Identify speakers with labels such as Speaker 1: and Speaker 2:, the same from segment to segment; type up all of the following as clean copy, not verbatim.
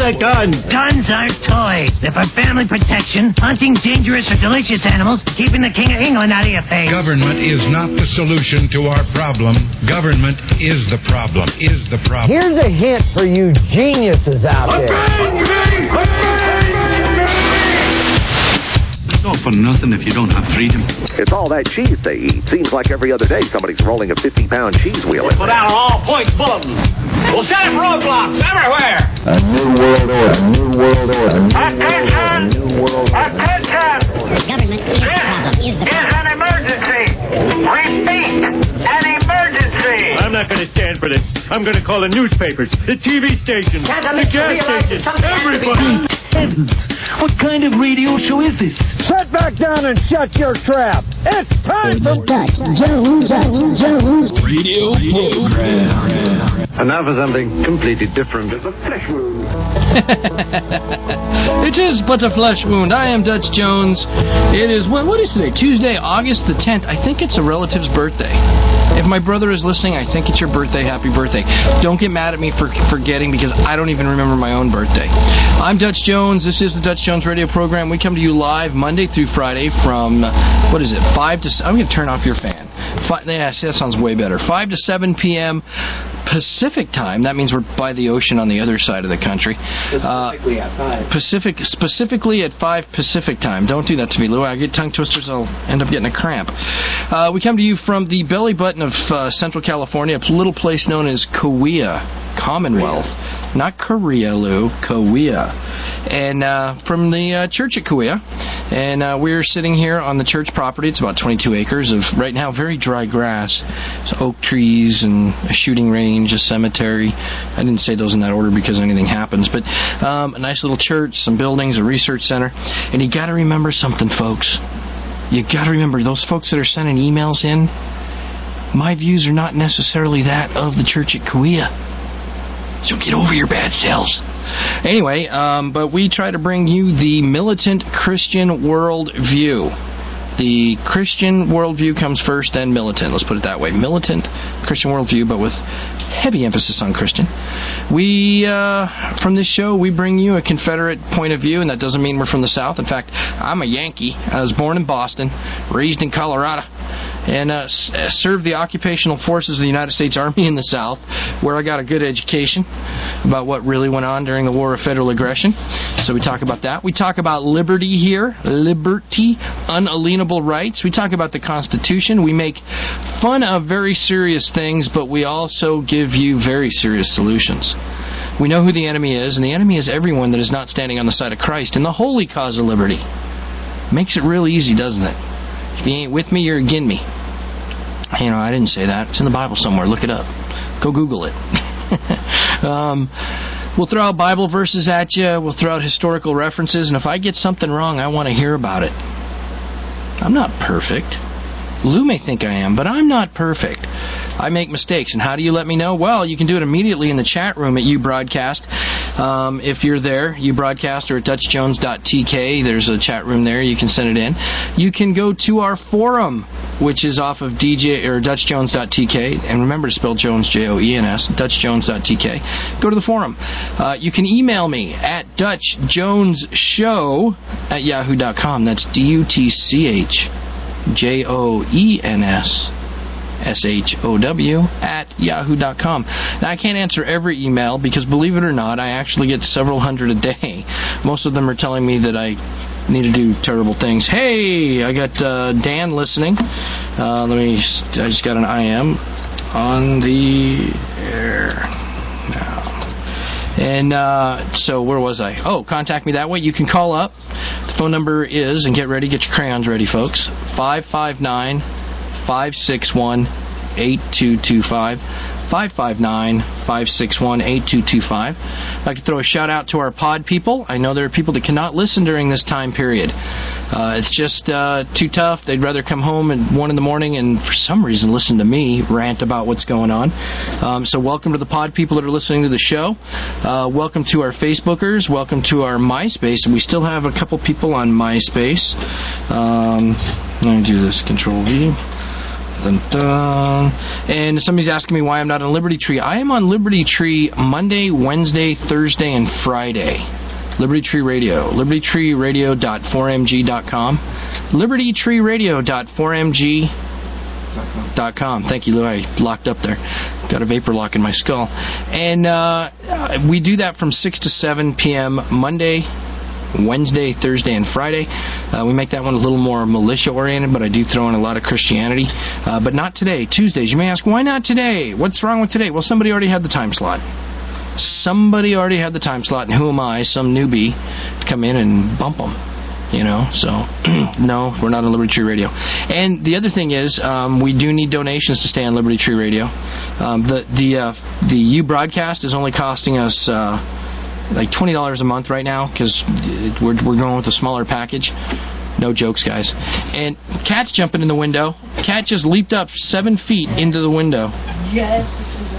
Speaker 1: a gun.
Speaker 2: Guns aren't toys. They're for family protection, hunting dangerous or delicious animals, keeping the King of England out of your face.
Speaker 3: Government is not the solution to our problem. Government is the problem.
Speaker 4: Here's a hint for you geniuses out there.
Speaker 5: It's all for nothing if you don't have freedom.
Speaker 6: It's all that cheese they eat. Seems like every other day somebody's rolling a 50-pound cheese wheel in
Speaker 1: Put
Speaker 6: there.
Speaker 1: out an all-points bulletin. We'll set up roadblocks everywhere.
Speaker 4: A new world order. A new world order.
Speaker 1: Attention! Attention!
Speaker 7: Government is the problem.
Speaker 1: Is an emergency. Repeat, an emergency.
Speaker 8: I'm not going to stand for this. I'm going to call the newspapers, the TV stations, the gas stations, everybody.
Speaker 9: Heavens, what kind of radio show is this?
Speaker 4: Sit back down and shut your trap. It's time for
Speaker 7: Dutch Jones
Speaker 9: Radio program.
Speaker 5: And now for something completely different.
Speaker 10: It is but a flesh wound. I am Dutch Jones. It is, what is today? Tuesday, August the 10th. I think it's a relative's birthday. If my brother is listening, I think it's your birthday. Happy birthday. Don't get mad at me for forgetting because I don't even remember my own birthday. I'm Dutch Jones. This is the Dutch Jones radio program. We come to you live Monday through Friday from, 5 to... I'm going to turn off your fan. That sounds way better. 5 to 7 p.m. Pacific time. That means we're by the ocean on the other side of the country.
Speaker 11: Specifically at 5.
Speaker 10: Specifically at 5 Pacific time. Don't do that to me, Lou. I get tongue twisters. I'll end up getting a cramp. We come to you from the belly button of Central California, a little place known as Kauai, Commonwealth. Not Korea, Lou. Kauai. And from the church at Kauai. And we're sitting here on the church property. It's about 22 acres of, right now, very dry grass. So oak trees and a shooting range, a cemetery. I didn't say those in that order because anything happens. But a nice little church, some buildings, a research center. And you got to remember something, folks. You got to remember, those folks that are sending emails in, my views are not necessarily that of the church at Kauai. So get over your bad selves. Anyway, but we try to bring you the militant Christian worldview. The Christian worldview comes first, then militant. Let's put it that way. Militant Christian worldview, but with heavy emphasis on Christian. We, from this show, we bring you a Confederate point of view, and that doesn't mean we're from the South. In fact, I'm a Yankee. I was born in Boston, raised in Colorado, and served the occupational forces of the United States Army in the South, where I got a good education about what really went on during the War of Federal Aggression. So we talk about that. We talk about liberty here, liberty, unalienable rights. We talk about the Constitution. We make fun of very serious things, but we also give you very serious solutions. We know who the enemy is, and the enemy is everyone that is not standing on the side of Christ in the holy cause of liberty. Makes it real easy, doesn't it? If you ain't with me, you're against me. You know, I didn't say that. It's in the Bible somewhere. Look it up. Go Google it. We'll throw out Bible verses at you. We'll throw out historical references. And if I get something wrong, I want to hear about it. I'm not perfect. Lou may think I am, but I'm not perfect. I make mistakes. And how do you let me know? Well, you can do it immediately in the chat room at uBroadcast. If you're there, uBroadcast or at DutchJones.tk. There's a chat room there. You can send it in. You can go to our forum, which is off of DutchJones.tk. And remember to spell Jones, Joens, DutchJones.tk. Go to the forum. You can email me at DutchJonesShow@yahoo.com. That's DutchJonesShow@yahoo.com. Now, I can't answer every email because, believe it or not, I actually get several hundred a day. Most of them are telling me that I need to do terrible things. Hey, I got Dan listening. I just got an IM on the air now. And so where was I? Oh, contact me that way. You can call up. The phone number is, and get ready, get your crayons ready, folks, 559-561-8225. 559-561-8225. I'd like to throw a shout out to our pod people. I know there are people that cannot listen during this time period. It's just too tough. They'd rather come home at 1 in the morning and for some reason listen to me rant about what's going on. So welcome to the pod people that are listening to the show. Welcome to our Facebookers. Welcome to our MySpace. And we still have a couple people on MySpace. Let me do this. Control V. Dun, dun. And somebody's asking me why I'm not on Liberty Tree. I am on Liberty Tree Monday, Wednesday, Thursday, and Friday. Liberty Tree Radio. LibertyTreeRadio.4mg.com. LibertyTreeRadio.4mg.com. Thank you, Lou. I locked up there. Got a vapor lock in my skull. And we do that from 6 to 7 p.m. Monday, Wednesday, Thursday, and Friday. We make that one a little more militia-oriented, but I do throw in a lot of Christianity. But not today. Tuesdays. You may ask, why not today? What's wrong with today? Well, somebody already had the time slot. Somebody already had the time slot, and who am I, some newbie, to come in and bump them? You know, so no, we're not on Liberty Tree Radio. And the other thing is, we do need donations to stay on Liberty Tree Radio. The U broadcast is only costing us like $20 a month right now because we're going with a smaller package. No jokes, guys. And Cat's jumping in the window. Cat just leaped up 7 feet into the window.
Speaker 12: Yes.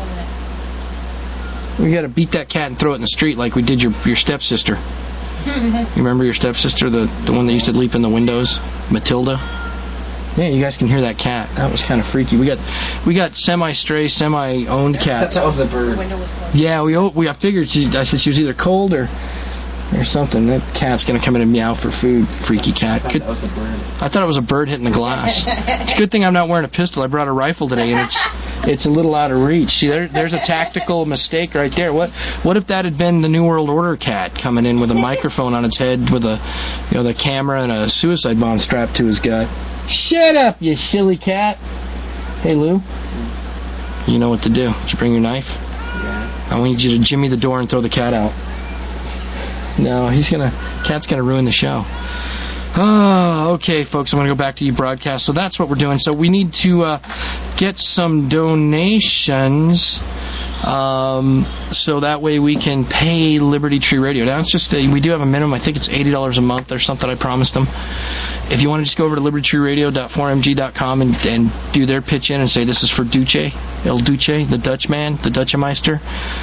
Speaker 10: We got to beat that cat and throw it in the street like we did your stepsister. You remember your stepsister, the one that used to leap in the windows, Matilda? Yeah, you guys can hear that cat. That was kind of freaky. We got semi-stray, semi-owned cats.
Speaker 11: That was a bird.
Speaker 10: Yeah, I figured I said she was either cold or something. That cat's gonna come in and meow for food. Freaky cat.
Speaker 11: That was a bird.
Speaker 10: I thought it was a bird hitting the glass. It's a good thing I'm not wearing a pistol. I brought a rifle today, and it's a little out of reach. See, there's a tactical mistake right there. What if that had been the New World Order cat coming in with a microphone on its head with the camera and a suicide bomb strapped to his gut? Shut up, you silly cat. Hey, Lou. You know what to do. Did you bring your knife?
Speaker 11: Yeah.
Speaker 10: I need you to jimmy the door and throw the cat out. No, cat's gonna ruin the show. Oh, okay, folks, I'm going to go back to you broadcast. So that's what we're doing. So we need to get some donations so that way we can pay Liberty Tree Radio. Now, it's just we do have a minimum. I think it's $80 a month or something I promised them. If you want to just go over to LibertyTreeRadio.4mg.com and do their pitch in and say this is for Duce, El Duce, the Dutch man, the Dutchemeister.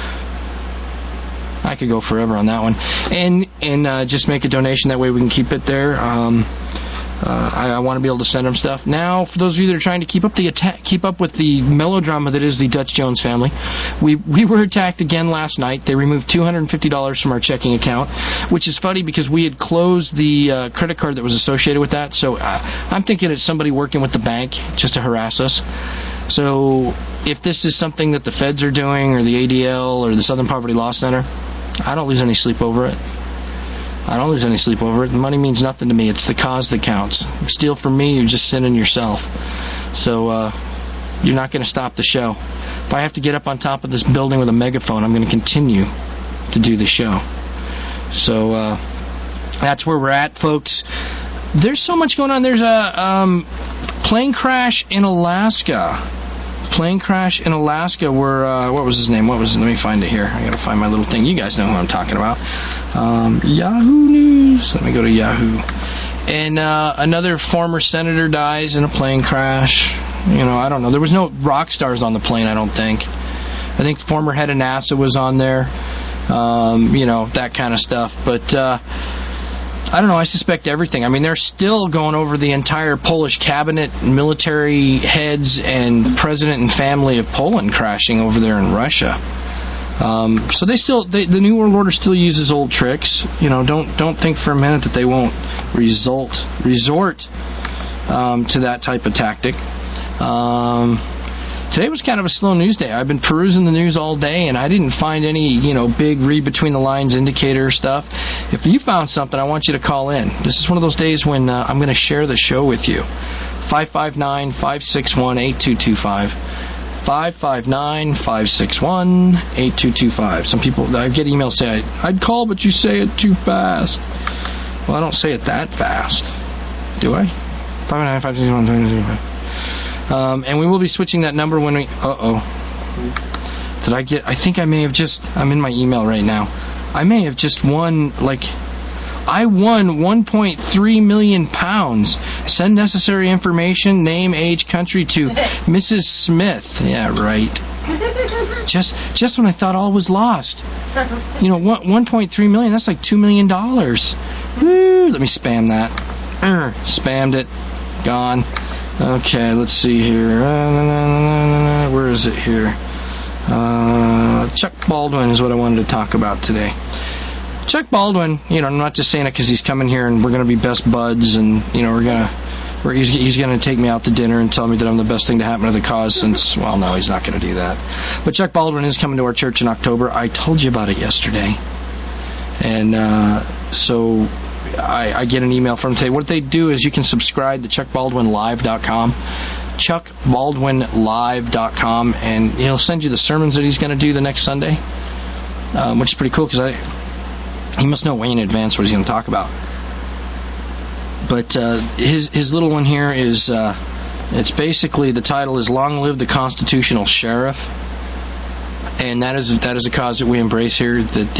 Speaker 10: I could go forever on that one, and just make a donation. That way we can keep it there. I want to be able to send them stuff. Now, for those of you that are trying to keep up with the melodrama that is the Dutch Jones family, we were attacked again last night. They removed $250 from our checking account, which is funny because we had closed the credit card that was associated with that. So I'm thinking it's somebody working with the bank just to harass us. So if this is something that the feds are doing, or the ADL, or the Southern Poverty Law Center, I don't lose any sleep over it. The money means nothing to me. It's the cause that counts. If you steal from me, you're just sinning yourself. So you're not going to stop the show. If I have to get up on top of this building with a megaphone, I'm going to continue to do the show. So that's where we're at, folks. There's so much going on. There's a plane crash in Alaska. Where what was his name? Let me find it here. I gotta find my little thing. You guys know who I'm talking about. Yahoo News. Let me go to Yahoo. And another former senator dies in a plane crash. I don't know. There was no rock stars on the plane, I don't think. I think the former head of NASA was on there. That kind of stuff. But I don't know. I suspect everything. I mean, they're still going over the entire Polish cabinet, military heads, and president and family of Poland crashing over there in Russia. So the New World Order still uses old tricks. Don't think for a minute that they won't resort to that type of tactic. Today was kind of a slow news day. I've been perusing the news all day, and I didn't find any, big read between the lines indicator stuff. If you found something, I want you to call in. This is one of those days when I'm going to share the show with you. 559-561-8225. 559-561-8225. Some people, I get emails say, I'd call, but you say it too fast. Well, I don't say it that fast. Do I? 559-561-8225. And we will be switching that number when we... I think I may have just... I'm in my email right now. I may have just won, I won 1.3 million pounds. Send necessary information, name, age, country to Mrs. Smith. Yeah, right. Just when I thought all was lost. 1.3 million, that's like $2 million. Woo, let me spam that. Spammed it. Gone. Okay, let's see here. Where is it here? Chuck Baldwin is what I wanted to talk about today. Chuck Baldwin, I'm not just saying it because he's coming here and we're going to be best buds and, he's going to take me out to dinner and tell me that I'm the best thing to happen to the cause since, well, no, he's not going to do that. But Chuck Baldwin is coming to our church in October. I told you about it yesterday. And so I get an email from him today. What they do is you can subscribe to ChuckBaldwinLive.com. ChuckBaldwinLive.com, and he'll send you the sermons that he's going to do the next Sunday, which is pretty cool because he must know way in advance what he's going to talk about. But his little one here is it's basically, the title is "Long Live the Constitutional Sheriff," and that is a cause that we embrace here. That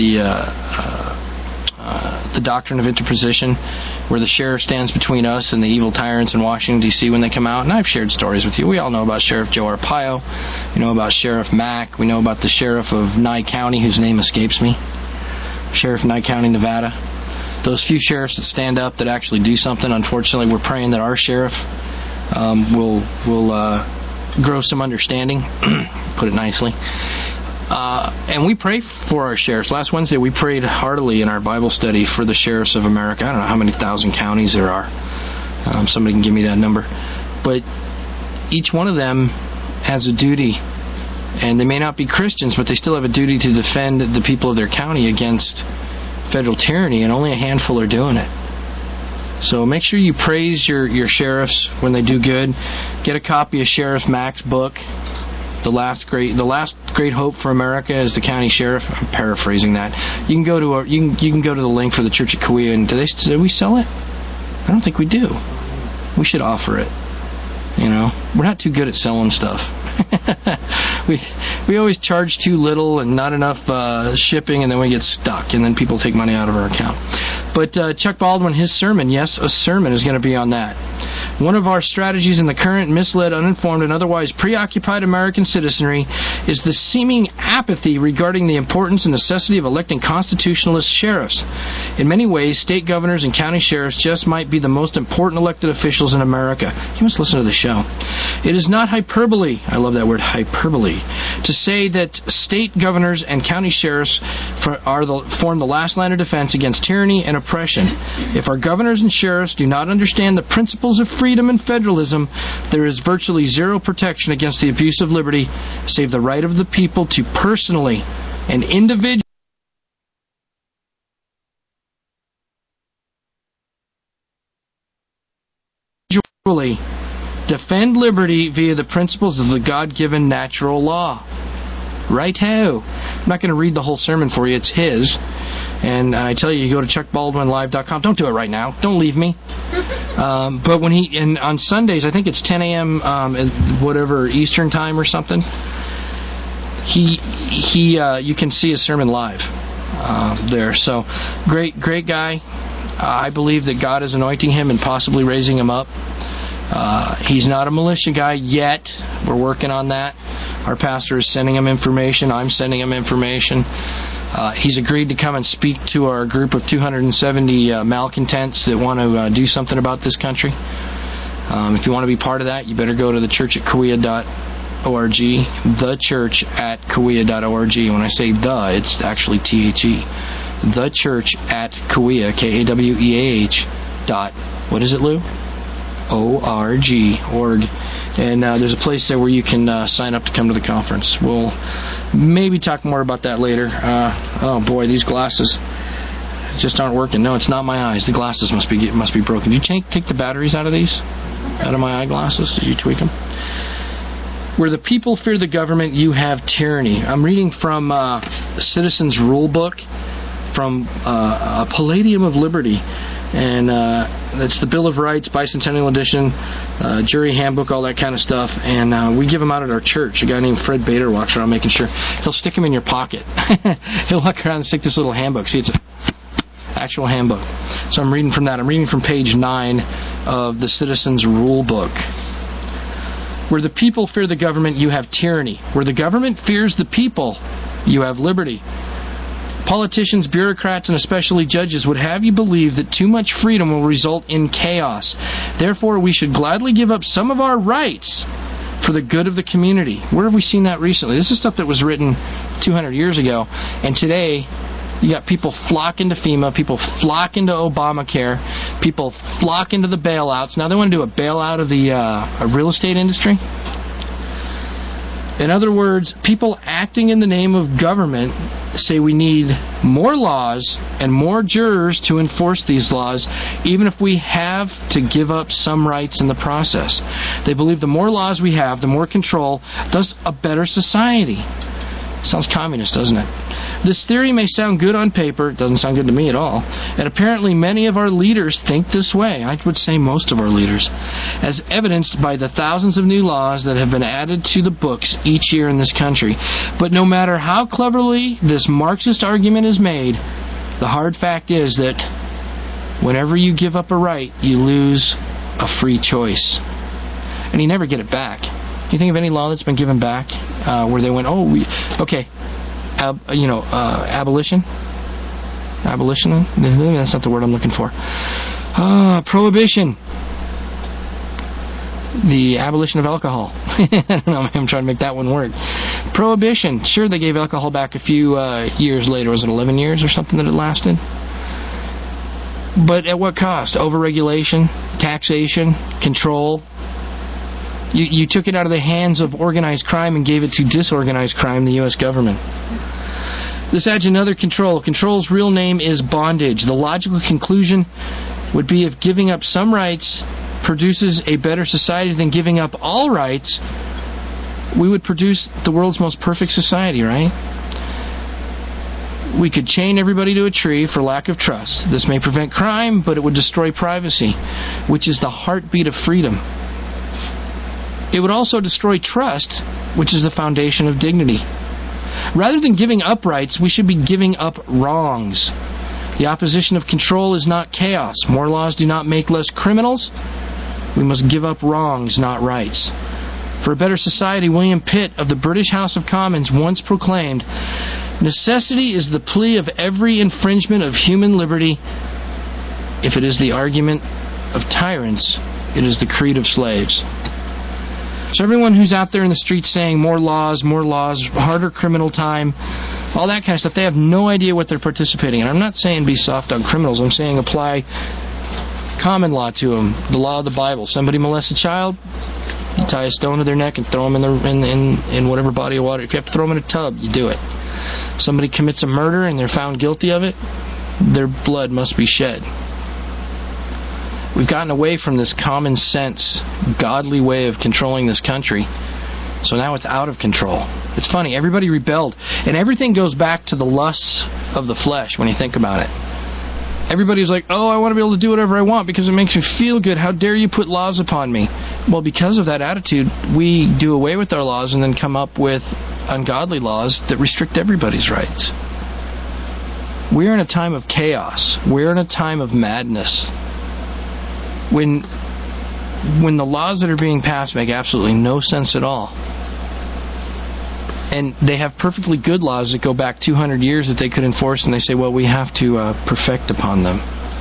Speaker 10: the doctrine of interposition, where the sheriff stands between us and the evil tyrants in Washington, D.C. when they come out. And I've shared stories with you. We all know about Sheriff Joe Arpaio. We know about Sheriff Mack. We know about the sheriff of Nye County, whose name escapes me. Sheriff Nye County, Nevada. Those few sheriffs that stand up that actually do something. Unfortunately, we're praying that our sheriff will grow some understanding, put it nicely. And we pray for our sheriffs. Last Wednesday, we prayed heartily in our Bible study for the sheriffs of America. I don't know how many thousand counties there are. Somebody can give me that number. But each one of them has a duty. And they may not be Christians, but they still have a duty to defend the people of their county against federal tyranny, and only a handful are doing it. So make sure you praise your sheriffs when they do good. Get a copy of Sheriff Mack's book. The last great hope for America is the county sheriff. I'm paraphrasing that. You can go to you can go to the link for the church at Kauai, and do we sell it? I don't think we do. We should offer it. We're not too good at selling stuff. we always charge too little and not enough shipping, and then we get stuck, and then people take money out of our account. But Chuck Baldwin, his sermon, yes, a sermon is going to be on that. One of our strategies in the current misled, uninformed, and otherwise preoccupied American citizenry is the seeming apathy regarding the importance and necessity of electing constitutionalist sheriffs. In many ways, state governors and county sheriffs just might be the most important elected officials in America. You must listen to the show. It is not hyperbole, I love that word, hyperbole, to say that state governors and county sheriffs form the last line of defense against tyranny and oppression. If our governors and sheriffs do not understand the principles of freedom and federalism, there is virtually zero protection against the abuse of liberty, save the right of the people to personally and individually defend liberty via the principles of the God-given natural law. Right-ho. I'm not going to read the whole sermon for you. It's his. And I tell you, go to ChuckBaldwinLive.com. Don't do it right now. Don't leave me. But when on Sundays, I think it's 10 a.m. Whatever Eastern time or something. You can see his sermon live there. So great guy. I believe that God is anointing him and possibly raising him up. He's not a militia guy yet. We're working on that. Our pastor is sending him information. I'm sending him information. He's agreed to come and speak to our group of 270 malcontents that want to do something about this country. If you want to be part of that, you better go to thechurchatkauai.org, thechurchatkauai.org. When I say the, it's actually THE. Thechurchatkauai, KAWEAH. What is it, Lou? org. And there's a place there where you can sign up to come to the conference. We'll maybe talk more about that later. Oh boy, these glasses just aren't working. No, it's not my eyes. The glasses must be broken. Did you take the batteries out of these? Out of my eyeglasses? Did you tweak them? Where the people fear the government, you have tyranny. I'm reading from Citizens Rule Book from a Palladium of Liberty. And that's the Bill of Rights, Bicentennial Edition, Jury Handbook, all that kind of stuff. And we give them out at our church. A guy named Fred Bader walks around making sure. He'll stick them in your pocket. He'll walk around and stick this little handbook. See, it's an actual handbook. So I'm reading from that. I'm reading from page 9 of the Citizens Rule Book. Where the people fear the government, you have tyranny. Where the government fears the people, you have liberty. Politicians, bureaucrats, and especially judges would have you believe that too much freedom will result in chaos. Therefore, we should gladly give up some of our rights for the good of the community. Where have we seen that recently? This is stuff that was written 200 years ago, and today you got people flocking to FEMA, people flocking to Obamacare, people flocking to the bailouts. Now they want to do a bailout of the real estate industry. In other words, people acting in the name of government say we need more laws and more jurors to enforce these laws, even if we have to give up some rights in the process. They believe the more laws we have, the more control, thus a better society. Sounds communist, doesn't it? This theory may sound good on paper. It doesn't sound good to me at all. And apparently many of our leaders think this way. I would say most of our leaders. As evidenced by the thousands of new laws that have been added to the books each year in this country. But no matter how cleverly this Marxist argument is made, the hard fact is that whenever you give up a right, you lose a free choice. And you never get it back. Do you think of any law that's been given back where they went, abolition? Abolition? That's not the word I'm looking for. Prohibition. The abolition of alcohol. I don't know, I'm trying to make that one work. Prohibition. Sure, they gave alcohol back a few years later. Was it 11 years or something that it lasted? But at what cost? Overregulation, taxation, control. You took it out of the hands of organized crime and gave it to disorganized crime, the U.S. government. This adds another control. Control's real name is bondage. The logical conclusion would be if giving up some rights produces a better society than giving up all rights, we would produce the world's most perfect society, right? We could chain everybody to a tree for lack of trust. This may prevent crime, but it would destroy privacy, which is the heartbeat of freedom. It would also destroy trust, which is the foundation of dignity. Rather than giving up rights, we should be giving up wrongs. The opposition of control is not chaos. More laws do not make less criminals. We must give up wrongs, not rights. For a better society, William Pitt of the British House of Commons once proclaimed, "Necessity is the plea of every infringement of human liberty. If it is the argument of tyrants, it is the creed of slaves." So everyone who's out there in the streets saying more laws, harder criminal time, all that kind of stuff, they have no idea what they're participating in. I'm not saying be soft on criminals. I'm saying apply common law to them, the law of the Bible. Somebody molests a child, you tie a stone to their neck and throw them in whatever body of water. If you have to throw them in a tub, you do it. Somebody commits a murder and they're found guilty of it, their blood must be shed. We've gotten away from this common sense, godly way of controlling this country. So now it's out of control. It's funny, everybody rebelled. And everything goes back to the lusts of the flesh when you think about it. Everybody's like, oh, I want to be able to do whatever I want because it makes me feel good. How dare you put laws upon me? Well, because of that attitude, we do away with our laws and then come up with ungodly laws that restrict everybody's rights. We're in a time of chaos. We're in a time of madness. When the laws that are being passed make absolutely no sense at all. And they have perfectly good laws that go back 200 years that they could enforce, and they say, well, we have to perfect upon them.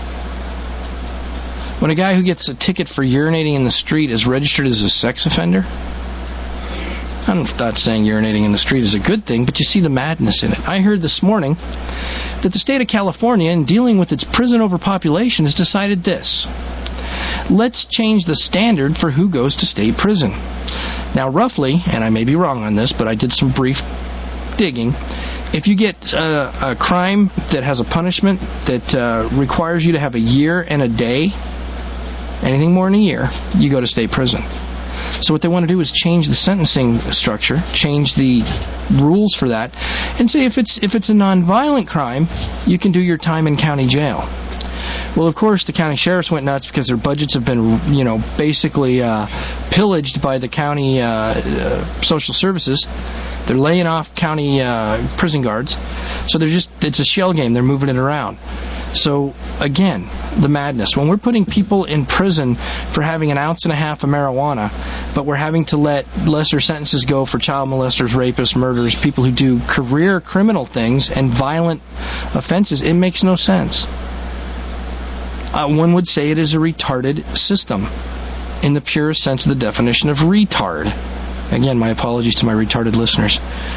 Speaker 10: When a guy who gets a ticket for urinating in the street is registered as a sex offender, I'm not saying urinating in the street is a good thing, but you see the madness in it. I heard this morning that the state of California, in dealing with its prison overpopulation, has decided this. Let's change the standard for who goes to state prison. Now, roughly, and I may be wrong on this, but I did some brief digging, if you get a crime that has a punishment that requires you to have a year and a day, anything more than a year, you go to state prison. So what they want to do is change the sentencing structure, change the rules for that, and say if it's a nonviolent crime, you can do your time in county jail. Well, of course, the county sheriffs went nuts because their budgets have been, basically pillaged by the county social services. They're laying off county prison guards. So it's a shell game. They're moving it around. So, again, the madness. When we're putting people in prison for having 1.5 ounces of marijuana, but we're having to let lesser sentences go for child molesters, rapists, murderers, people who do career criminal things and violent offenses, it makes no sense. One would say it is a retarded system in the purest sense of the definition of retard. Again, my apologies to my retarded listeners.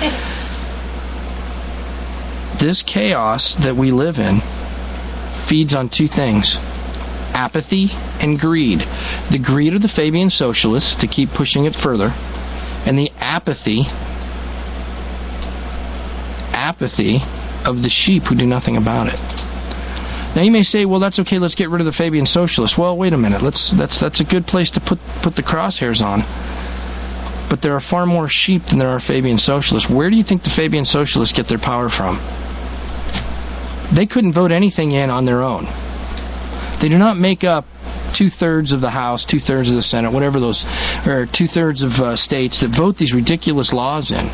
Speaker 10: This chaos that we live in feeds on two things: apathy and greed. The greed of the Fabian socialists to keep pushing it further, and the apathy of the sheep who do nothing about it. Now you may say, well, that's okay, let's get rid of the Fabian socialists. Well, wait a minute, that's a good place to put the crosshairs on. But there are far more sheep than there are Fabian socialists. Where do you think the Fabian socialists get their power from? They couldn't vote anything in on their own. They do not make up 2/3 of the House, 2/3 of the Senate, whatever those, or 2/3 of states that vote these ridiculous laws in.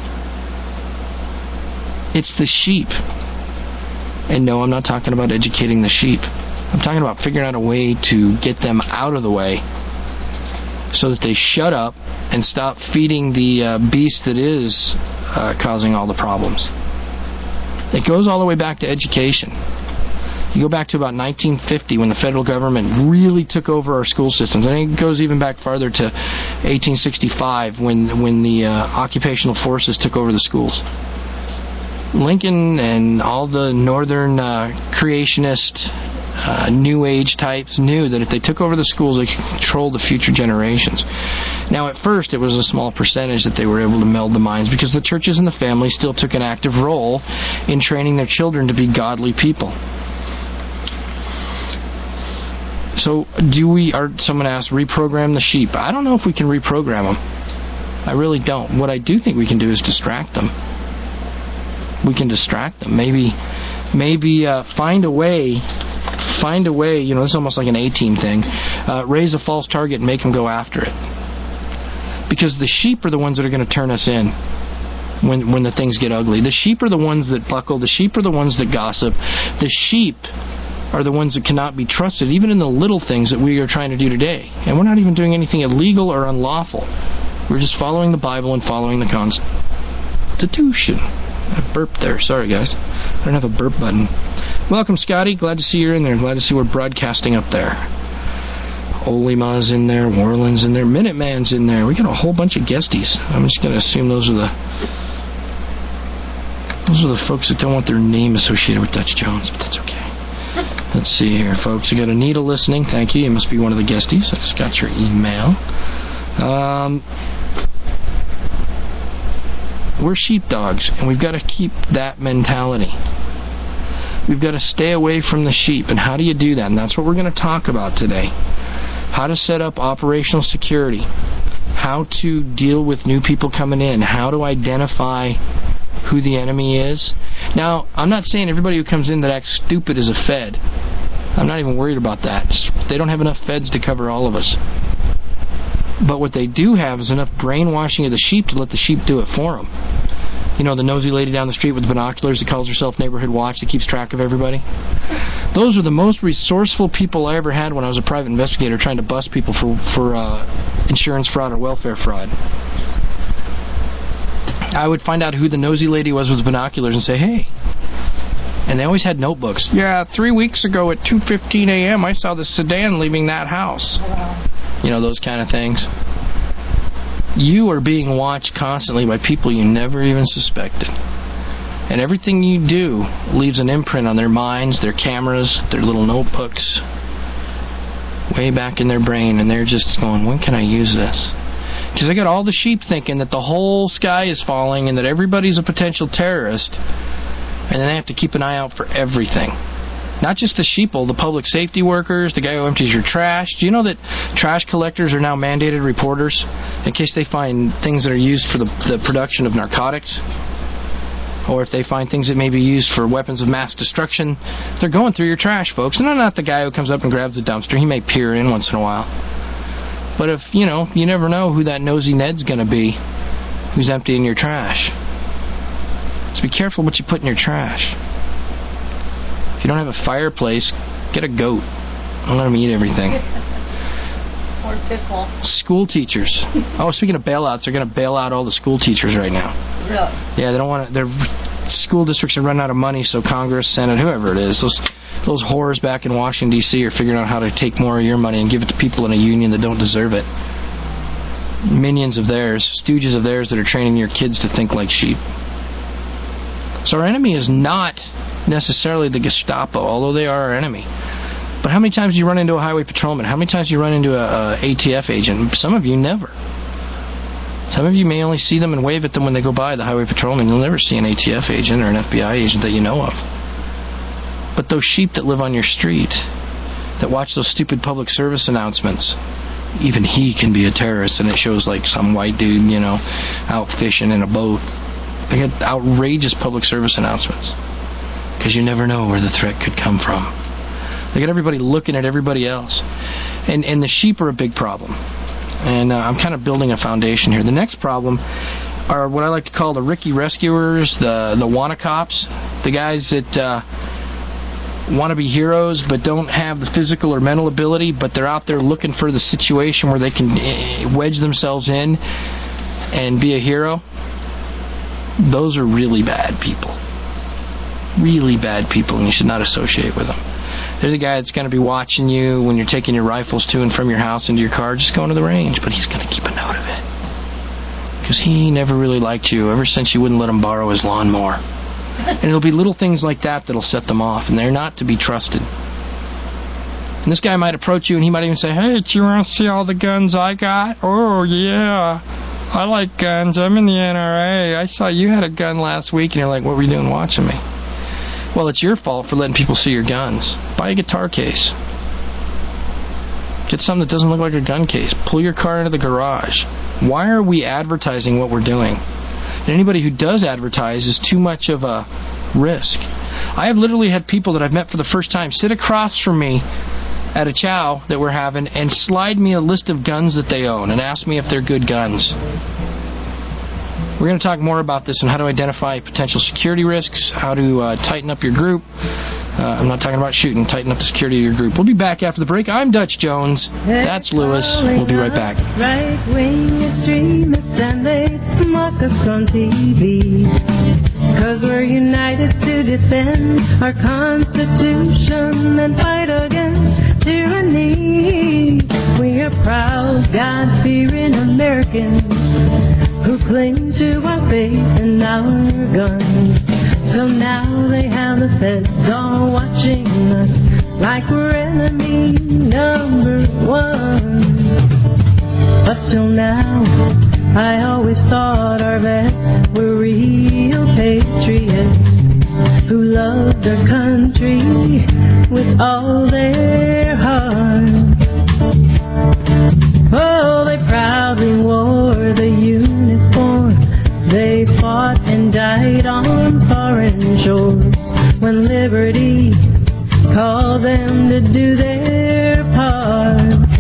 Speaker 10: It's the sheep. And no, I'm not talking about educating the sheep. I'm talking about figuring out a way to get them out of the way so that they shut up and stop feeding the beast that is causing all the problems. It goes all the way back to education. You go back to about 1950 when the federal government really took over our school systems. I think it goes even back farther to 1865 when the occupational forces took over the schools. Lincoln and all the northern creationist New Age types knew that if they took over the schools, they could control the future generations. Now, at first, it was a small percentage that they were able to meld the minds because the churches and the family still took an active role in training their children to be godly people. So, someone asked, reprogram the sheep? I don't know if we can reprogram them. I really don't. What I do think we can do is distract them. We can distract them. Maybe find a way, this is almost like an A-team thing, raise a false target and make them go after it. Because the sheep are the ones that are going to turn us in when the things get ugly. The sheep are the ones that buckle. The sheep are the ones that gossip. The sheep are the ones that cannot be trusted, even in the little things that we are trying to do today. And we're not even doing anything illegal or unlawful. We're just following the Bible and following the Constitution. I burped there. Sorry, guys. I don't have a burp button. Welcome, Scotty. Glad to see you're in there. Glad to see we're broadcasting up there. Olima's in there. Warland's in there. Minuteman's in there. We got a whole bunch of guesties. I'm just going to assume those are the folks that don't want their name associated with Dutch Jones, but that's okay. Let's see here, folks. I got Anita listening. Thank you. You must be one of the guesties. I just got your email. We're sheepdogs, and we've got to keep that mentality. We've got to stay away from the sheep. And how do you do that? And that's what we're going to talk about today. How to set up operational security. How to deal with new people coming in. How to identify who the enemy is. Now, I'm not saying everybody who comes in that acts stupid is a Fed. I'm not even worried about that. They don't have enough Feds to cover all of us. But what they do have is enough brainwashing of the sheep to let the sheep do it for them. You know, the nosy lady down the street with the binoculars that calls herself Neighborhood Watch that keeps track of everybody? Those are the most resourceful people I ever had when I was a private investigator trying to bust people for insurance fraud or welfare fraud. I would find out who the nosy lady was with binoculars and say, hey. And they always had notebooks. Yeah, 3 weeks ago at 2:15 a.m. I saw the sedan leaving that house. You know, those kind of things. You are being watched constantly by people you never even suspected. And everything you do leaves an imprint on their minds, their cameras, their little notebooks, way back in their brain. And they're just going, when can I use this? Because I got all the sheep thinking that the whole sky is falling and that everybody's a potential terrorist. And then they have to keep an eye out for everything. Not just the sheeple, the public safety workers, the guy who empties your trash. Do you know that trash collectors are now mandated reporters in case they find things that are used for the production of narcotics? Or if they find things that may be used for weapons of mass destruction? They're going through your trash, folks. And they're not the guy who comes up and grabs the dumpster. He may peer in once in a while. But if, you never know who that nosy Ned's going to be who's emptying your trash. So be careful what you put in your trash. If you don't have a fireplace, get a goat. Don't let them eat everything.
Speaker 12: Or pickle.
Speaker 10: School teachers. Oh, speaking of bailouts, they're going to bail out all the school teachers right now.
Speaker 12: Really?
Speaker 10: Yeah, they don't want to. Their school districts are running out of money, so Congress, Senate, whoever it is, those whores back in Washington, D.C. are figuring out how to take more of your money and give it to people in a union that don't deserve it. Minions of theirs, stooges of theirs that are training your kids to think like sheep. So our enemy is not necessarily the Gestapo, although they are our enemy. But how many times do you run into a highway patrolman? How many times do you run into a ATF agent? Some of you never. Some of you may only see them and wave at them when they go by, the highway patrolman. You'll never see an ATF agent or an FBI agent that you know of. But those sheep that live on your street, that watch those stupid public service announcements, even he can be a terrorist, and it shows like some white dude, out fishing in a boat. They get outrageous public service announcements because you never know where the threat could come from. They get everybody looking at everybody else. And the sheep are a big problem. And I'm kind of building a foundation here. The next problem are what I like to call the Ricky rescuers, the wanna cops, the guys that want to be heroes but don't have the physical or mental ability, but they're out there looking for the situation where they can wedge themselves in and be a hero. Those are really bad people. Really bad people, and you should not associate with them. They're the guy that's going to be watching you when you're taking your rifles to and from your house into your car, just going to the range, but he's going to keep a note of it. Because he never really liked you ever since you wouldn't let him borrow his lawnmower. And it'll be little things like that that'll set them off, and they're not to be trusted. And this guy might approach you, and he might even say, "Hey, do you want to see all the guns I got? Oh, yeah. I like guns. I'm in the NRA. I saw you had a gun last week." And you're like, "What were you doing watching me?" Well, it's your fault for letting people see your guns. Buy a guitar case. Get something that doesn't look like a gun case. Pull your car into the garage. Why are we advertising what we're doing? And anybody who does advertise is too much of a risk. I have literally had people that I've met for the first time sit across from me at a chow that we're having and slide me a list of guns that they own and ask me if they're good guns. We're going to talk more about this and how to identify potential security risks, how to tighten up your group. I'm not talking about shooting, tighten up the security of your group. We'll be back after the break. I'm Dutch Jones. That's Lewis. We'll be right back.
Speaker 13: Right-wing extremists, and they mock us on TV. 'Cause we're united to defend our Constitution and fight against tyranny. We are proud, God-fearing Americans who cling to our faith and our guns. So now they have the feds all watching us like we're enemy number one. Up till now, I always thought our vets were real patriots who loved our country with all their hearts. Oh, they proudly wore the uniform. They fought and died on foreign shores when liberty called them to do their part.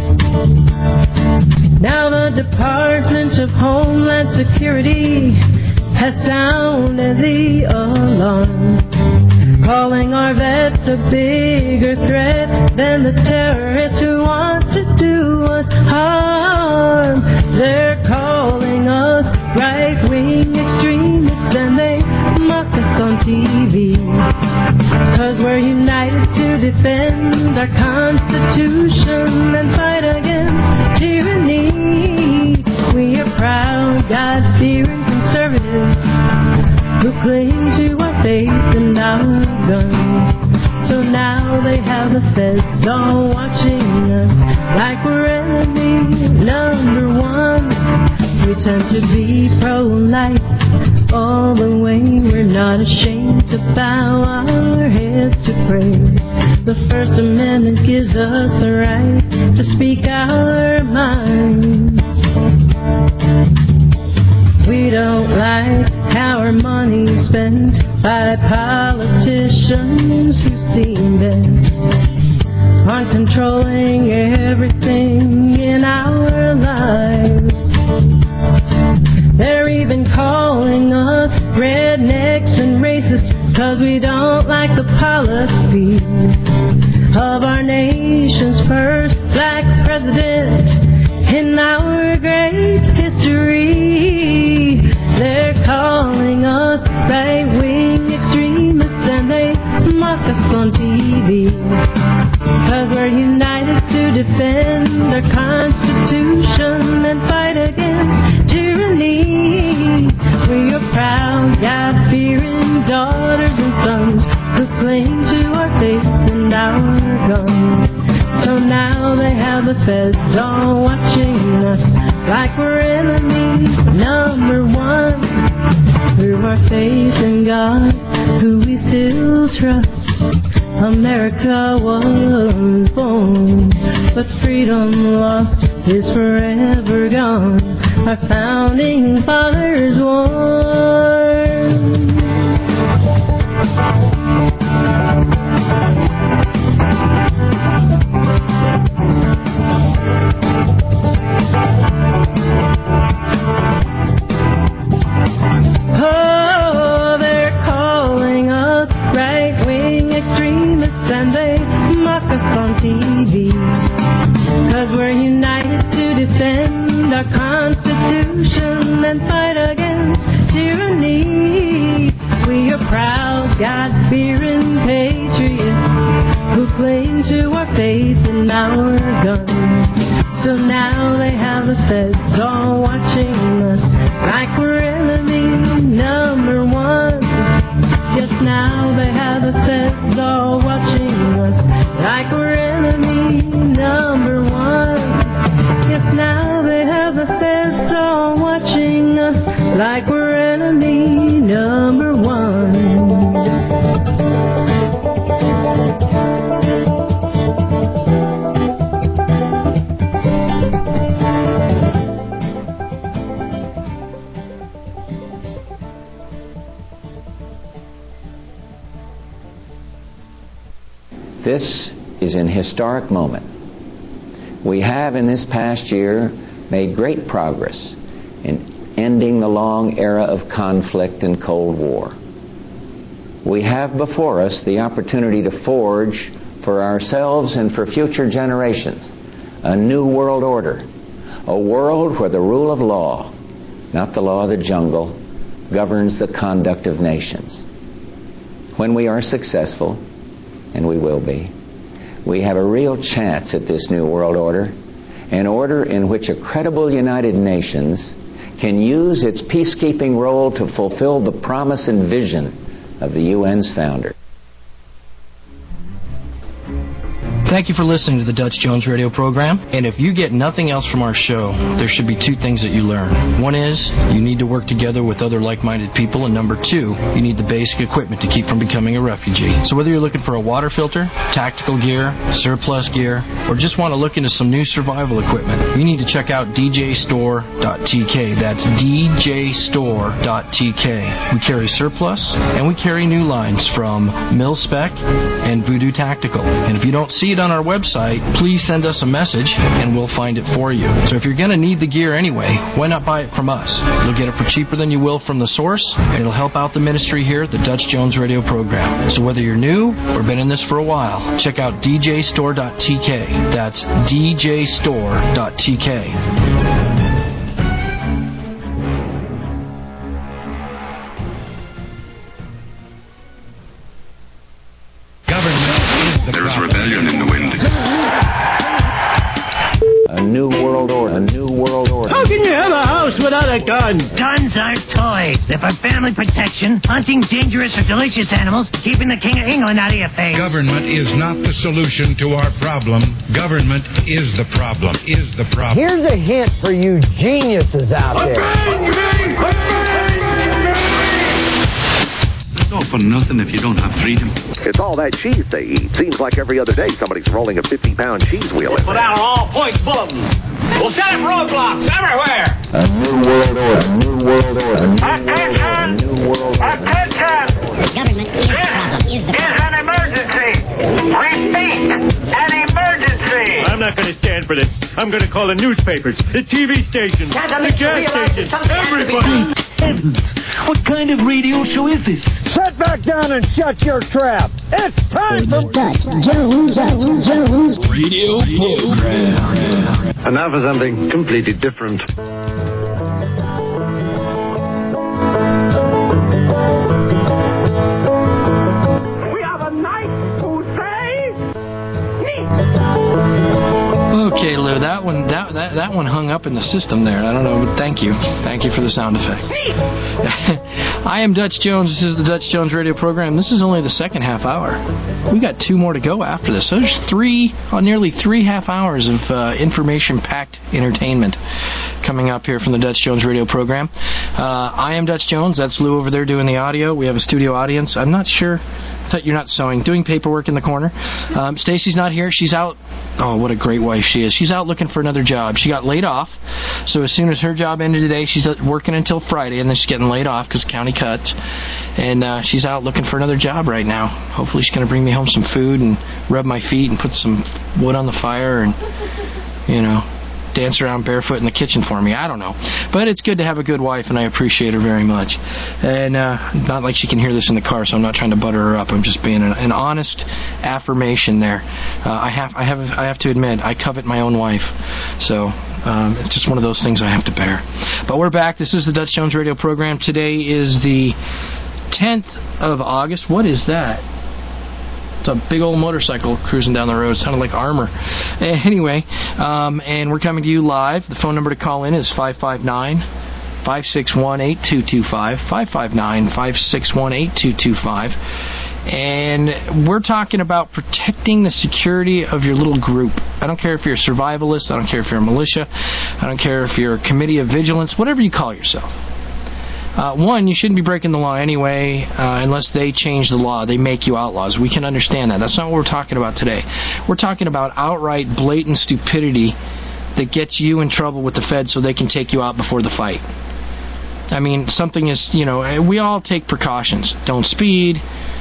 Speaker 13: Now the Department of Homeland Security has sounded the alarm, calling our vets a bigger threat than the terrorists who want to do us harm. They're calling us right-wing extremists, and they mock us on TV. 'Cause we're united to defend our Constitution and fight against tyranny. We are proud, God-fearing conservatives who cling to our faith and our guns. So now they have the feds all watching us like we're enemy number one. We tend to be pro-life all the way. We're not ashamed to bow our heads to pray. The First Amendment gives us the right to speak our minds. We don't like how our money's spent by politicians who seem bent on controlling everything in our lives. They're even calling us rednecks and racists 'cause we don't like the policies of our nation's first black president in our great history. They're calling us right-wing extremists and they mock us on TV. 'Cause we're united to defend our Constitution and fight against tyranny. We are proud, God-fearing daughters and sons who cling to our faith and our guns. So now they have the feds all watching us like we're enemy number one. Through our faith in God, who we still trust, America was born, but freedom lost is forever gone. Our founding fathers warned. Oh, they're calling us right-wing extremists and they mock us on TV. 'Cause we're united to defend our Constitution and fight against tyranny. We are proud, God-fearing patriots who cling to our faith and our guns. So now they have the feds all watching us like we're enemy number one. Yes, now they have the feds all watching us like we're enemy number one. Yes, now they have the feds all watching us like we're enemy number one.
Speaker 14: This is an historic moment. We have in this past year made great progress in ending the long era of conflict and Cold War. We have before us the opportunity to forge for ourselves and for future generations a new world order, a world where the rule of law, not the law of the jungle, governs the conduct of nations. When we are successful, and we will be, we have a real chance at this new world order, an order in which a credible United Nations can use its peacekeeping role to fulfill the promise and vision of the UN's founder.
Speaker 10: Thank you for listening to the Dutch Jones radio program. And if you get nothing else from our show, there should be two things that you learn. One is you need to work together with other like-minded people. And number two, you need the basic equipment to keep from becoming a refugee. So whether you're looking for a water filter, tactical gear, surplus gear, or just want to look into some new survival equipment, you need to check out djstore.tk. That's djstore.tk. We carry surplus and we carry new lines from Mil-Spec and Voodoo Tactical. And if you don't see it on our website, please send us a message and we'll find it for you. So if you're going to need the gear anyway, why not buy it from us? You'll get it for cheaper than you will from the source, and it'll help out the ministry here at the Dutch Jones radio program. So whether you're new or been in this for a while, check out djstore.tk. That's djstore.tk.
Speaker 3: There is rebellion in the wind.
Speaker 14: A new world order. A new world order.
Speaker 8: How can you have a house without a gun?
Speaker 2: Guns aren't toys. They're for family protection, hunting dangerous or delicious animals, keeping the King of England out of your face.
Speaker 3: Government is not the solution to our problem. Government is the problem.
Speaker 4: Here's a hint for you geniuses out there.
Speaker 5: It's all for nothing if you don't have freedom.
Speaker 6: It's all that cheese they eat. Seems like every other day somebody's rolling a 50-pound cheese wheel in
Speaker 1: Put
Speaker 6: there.
Speaker 1: out an all-points bulletin. We'll set up roadblocks everywhere.
Speaker 14: A new world order. A new world order. A new world order. A new world order.
Speaker 1: Attention!
Speaker 7: The government is the problem.
Speaker 1: This is an emergency. Repeat, an emergency.
Speaker 8: I'm not going to stand for this. I'm going to call the newspapers, the TV stations, the gas stations, everybody.
Speaker 9: Heavens! What kind kind of radio show is this?
Speaker 4: Sit back down and shut your trap. It's time for
Speaker 7: Dutch Jones
Speaker 9: radio program.
Speaker 5: And now for something completely different.
Speaker 10: Okay, Lou, that one hung up in the system there. I don't know, but thank you for the sound effect. I am Dutch Jones. This is the Dutch Jones radio program. This is only the second half hour. We got 2 more to go after this. So there's nearly 3 half hours of information-packed entertainment coming up here from the Dutch Jones radio program. I am Dutch Jones. That's Lou over there doing the audio. We have a studio audience. I'm not sure. I thought you're not sewing. Doing paperwork in the corner. Stacy's not here. She's out. Oh, what a great wife she is. She's out looking for another job. She got laid off. So as soon as her job ended today, she's working until Friday, and then she's getting laid off because the county cuts. And she's out looking for another job right now. Hopefully she's going to bring me home some food and rub my feet and put some wood on the fire and, dance around barefoot in the kitchen for me. I don't know. But it's good to have a good wife, and I appreciate her very much. And not like she can hear this in the car, so I'm not trying to butter her up. I'm just being an honest affirmation there. I have to admit, I covet my own wife. So it's just one of those things I have to bear. But we're back. This is the Dutch Jones radio program. Today is the 10th of August. What is that? It's a big old motorcycle cruising down the road. It sounded like armor. Anyway, and we're coming to you live. The phone number to call in is 559-561-8225. 559-561-8225. And we're talking about protecting the security of your little group. I don't care if you're a survivalist. I don't care if you're a militia. I don't care if you're a committee of vigilance. Whatever you call yourself. One, you shouldn't be breaking the law anyway, unless they change the law. They make you outlaws. We can understand that. That's not what we're talking about today. We're talking about outright blatant stupidity that gets you in trouble with the Fed so they can take you out before the fight. I mean, something is, we all take precautions. Don't speed.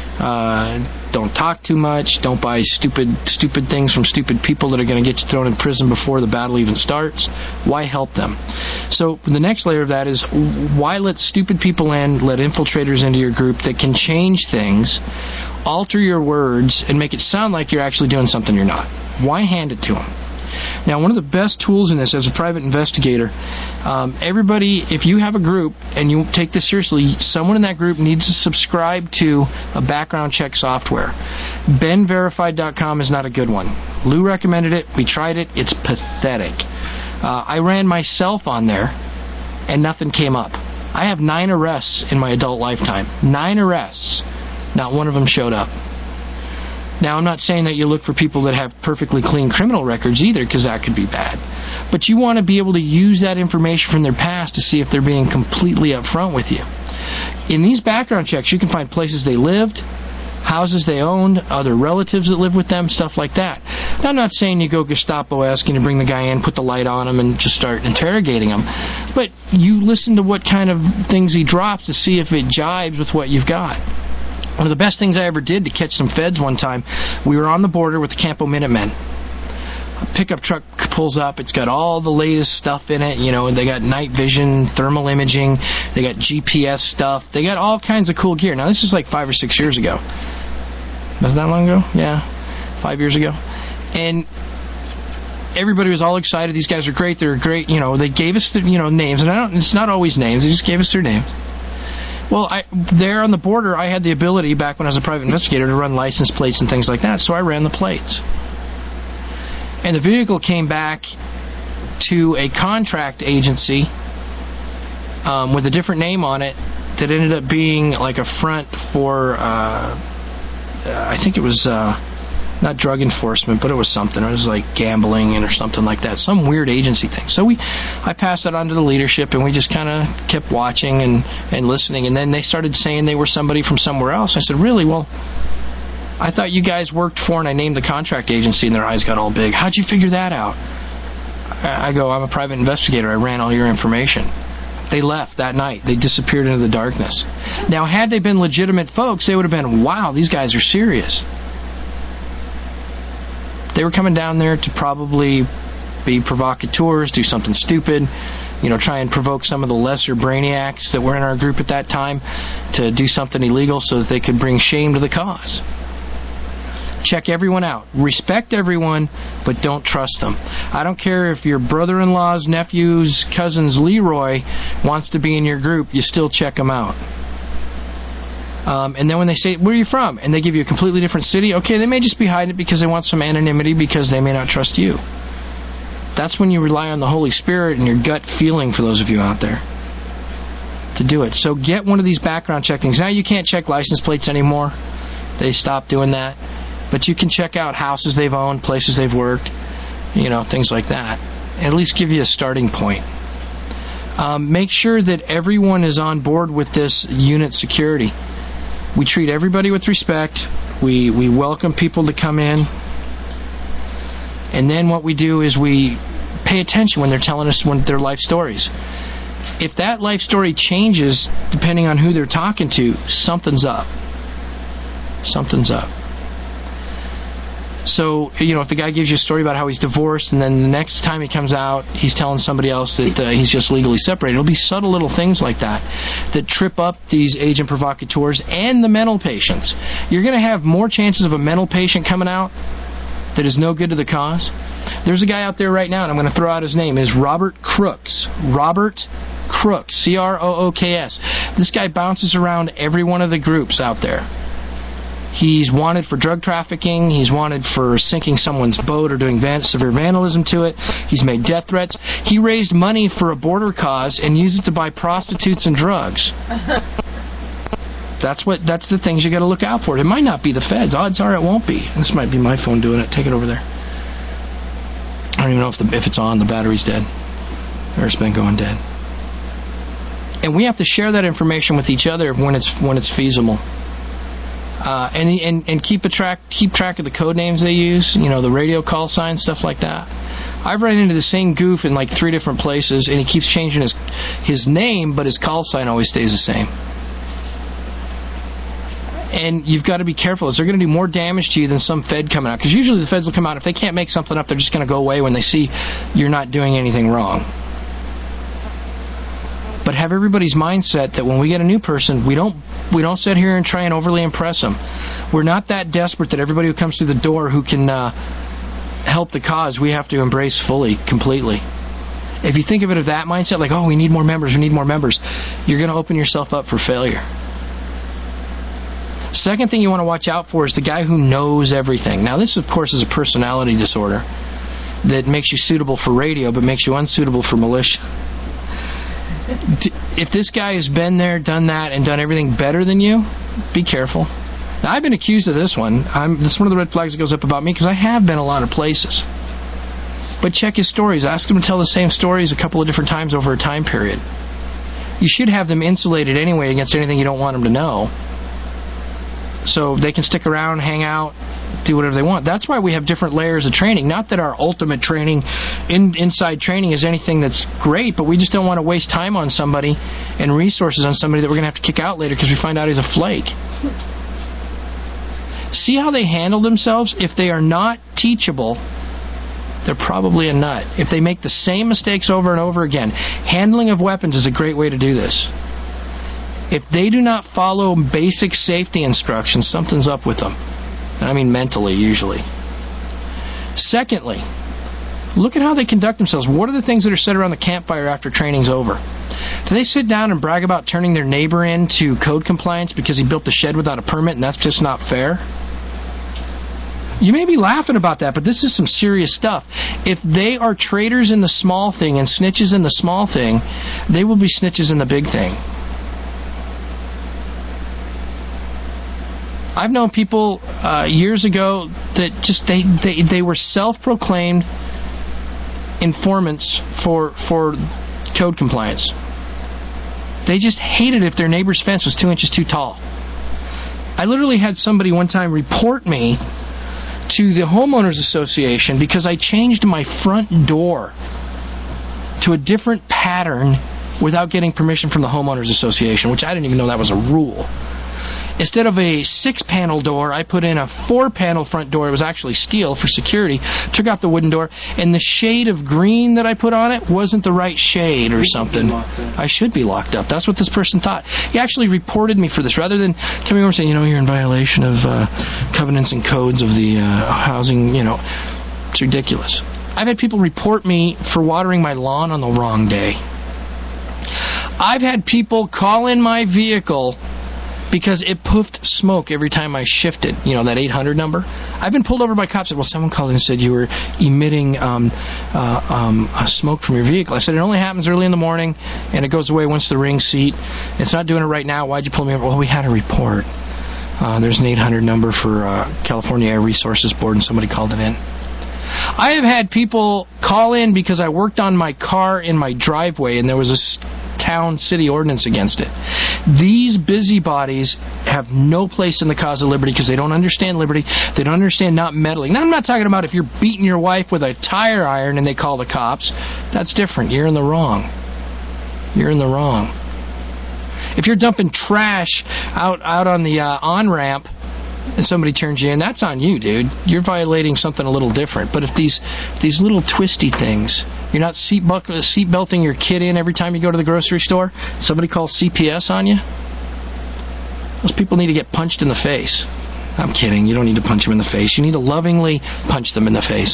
Speaker 10: Don't talk too much. Don't buy stupid things from stupid people that are going to get you thrown in prison before the battle even starts. Why help them? So the next layer of that is, why let stupid people in, let infiltrators into your group that can change things, alter your words, and make it sound like you're actually doing something you're not? Why hand it to them? Now, one of the best tools in this as a private investigator, everybody, if you have a group and you take this seriously, someone in that group needs to subscribe to a background check software. BenVerified.com is not a good one. Lou recommended it. We tried it. It's pathetic. I ran myself on there, and nothing came up. I have 9 arrests in my adult lifetime. 9 arrests. Not one of them showed up. Now, I'm not saying that you look for people that have perfectly clean criminal records either, because that could be bad. But you want to be able to use that information from their past to see if they're being completely upfront with you. In these background checks, you can find places they lived, houses they owned, other relatives that live with them, stuff like that. Now, I'm not saying you go Gestapo-esque and you bring the guy in, put the light on him, and just start interrogating him. But you listen to what kind of things he drops to see if it jibes with what you've got. One of the best things I ever did to catch some feds one time, we were on the border with the Campo Minutemen. A pickup truck pulls up. It's got all the latest stuff in it. They got night vision, thermal imaging. They got GPS stuff. They got all kinds of cool gear. Now, this is like 5 or 6 years ago. Was that long ago? Yeah, 5 years ago. And everybody was all excited. These guys are great. They're great. They gave us their, names. And it's not always names. They just gave us their names. Well, there on the border, I had the ability, back when I was a private investigator, to run license plates and things like that, so I ran the plates. And the vehicle came back to a contract agency with a different name on it that ended up being like a front for, I think it was not drug enforcement, but it was something. It was like gambling or something like that. Some weird agency thing. So I passed that on to the leadership, and we just kind of kept watching and listening. And then they started saying they were somebody from somewhere else. I said, really? Well, I thought you guys worked for, and I named the contract agency, and their eyes got all big. How'd you figure that out? I go, I'm a private investigator. I ran all your information. They left that night. They disappeared into the darkness. Now, had they been legitimate folks, they would have been, wow, these guys are serious. They were coming down there to probably be provocateurs, do something stupid, try and provoke some of the lesser brainiacs that were in our group at that time to do something illegal so that they could bring shame to the cause. Check everyone out. Respect everyone, but don't trust them. I don't care if your brother-in-law's nephew's cousin's Leroy wants to be in your group, you still check them out. And then when they say, where are you from? And they give you a completely different city, okay, they may just be hiding it because they want some anonymity because they may not trust you. That's when you rely on the Holy Spirit and your gut feeling, for those of you out there, to do it. So get one of these background check things. Now you can't check license plates anymore. They stopped doing that. But you can check out houses they've owned, places they've worked, things like that. At least give you a starting point. Make sure that everyone is on board with this unit security. We treat everybody with respect. We welcome people to come in. And then what we do is we pay attention when they're telling us their life stories. If that life story changes depending on who they're talking to, something's up. Something's up. So, if the guy gives you a story about how he's divorced and then the next time he comes out, he's telling somebody else that he's just legally separated, it'll be subtle little things like that trip up these agent provocateurs and the mental patients. You're going to have more chances of a mental patient coming out that is no good to the cause. There's a guy out there right now, and I'm going to throw out his name, is Robert Crooks. Robert Crooks, Crooks. This guy bounces around every one of the groups out there. He's wanted for drug trafficking. He's wanted for sinking someone's boat or doing severe vandalism to it. He's made death threats. He raised money for a border cause and used it to buy prostitutes and drugs. That's the things you got to look out for. It might not be the feds. Odds are it won't be. This might be my phone doing it. Take it over there. I don't even know if it's on. The battery's dead. Or it's been going dead. And we have to share that information with each other when it's feasible. And keep track of the code names they use, the radio call signs, stuff like that. I've run into the same goof in like 3 different places, and he keeps changing his name, but his call sign always stays the same. And you've got to be careful. They're going to do more damage to you than some Fed coming out, because usually the Feds will come out. If they can't make something up, they're just going to go away when they see you're not doing anything wrong. But have everybody's mindset that when we get a new person, we don't sit here and try and overly impress them. We're not that desperate that everybody who comes through the door who can help the cause, we have to embrace fully, completely. If you think of it of that mindset, like, we need more members, you're going to open yourself up for failure. Second thing you want to watch out for is the guy who knows everything. Now, this, of course, is a personality disorder that makes you suitable for radio but makes you unsuitable for militia. If this guy has been there, done that, and done everything better than you, be careful. Now, I've been accused of this one. This is one of the red flags that goes up about me, because I have been a lot of places. But check his stories. Ask him to tell the same stories a couple of different times over a time period. You should have them insulated anyway against anything you don't want them to know, so they can stick around, hang out, do whatever they want. That's why we have different layers of training. Not that our ultimate training, inside training, is anything that's great, but we just don't want to waste time on somebody and resources on somebody that we're going to have to kick out later because we find out he's a flake. See how they handle themselves? If they are not teachable, they're probably a nut. If they make the same mistakes over and over again, handling of weapons is a great way to do this. If they do not follow basic safety instructions, something's up with them. And I mean mentally, usually. Secondly, look at how they conduct themselves. What are the things that are said around the campfire after training's over? Do they sit down and brag about turning their neighbor into code compliance because he built the shed without a permit and that's just not fair? You may be laughing about that, but this is some serious stuff. If they are traitors in the small thing and snitches in the small thing, they will be snitches in the big thing. I've known people years ago that just they were self-proclaimed informants for code compliance. They just hated if their neighbor's fence was 2 inches too tall. I literally had somebody one time report me to the homeowners association because I changed my front door to a different pattern without getting permission from the homeowners association, which I didn't even know that was a rule. Instead of a 6-panel door, I put in a 4-panel front door. It was actually steel for security. Took out the wooden door, and the shade of green that I put on it wasn't the right shade or something. I should be locked up. That's what this person thought. He actually reported me for this, rather than coming over and saying, you're in violation of covenants and codes of the housing, It's ridiculous. I've had people report me for watering my lawn on the wrong day. I've had people call in my vehicle because it puffed smoke every time I shifted, that 800 number. I've been pulled over by cops. Well, someone called in and said you were emitting smoke from your vehicle. I said, it only happens early in the morning, and it goes away once the ring's seat. It's not doing it right now. Why'd you pull me over? Well, we had a report. There's an 800 number for California Air Resources Board, and somebody called it in. I have had people call in because I worked on my car in my driveway, and there was a city ordinance against it. These busybodies have no place in the cause of liberty because they don't understand liberty. They don't understand not meddling. Now, I'm not talking about if you're beating your wife with a tire iron and they call the cops. That's different. You're in the wrong. You're in the wrong. If you're dumping trash out on the on-ramp and somebody turns you in, that's on you, dude. You're violating something a little different. But if these little twisty things, you're not seat belting your kid in every time you go to the grocery store, somebody calls CPS on you, those people need to get punched in the face. I'm kidding. You don't need to punch them in the face. You need to lovingly punch them in the face.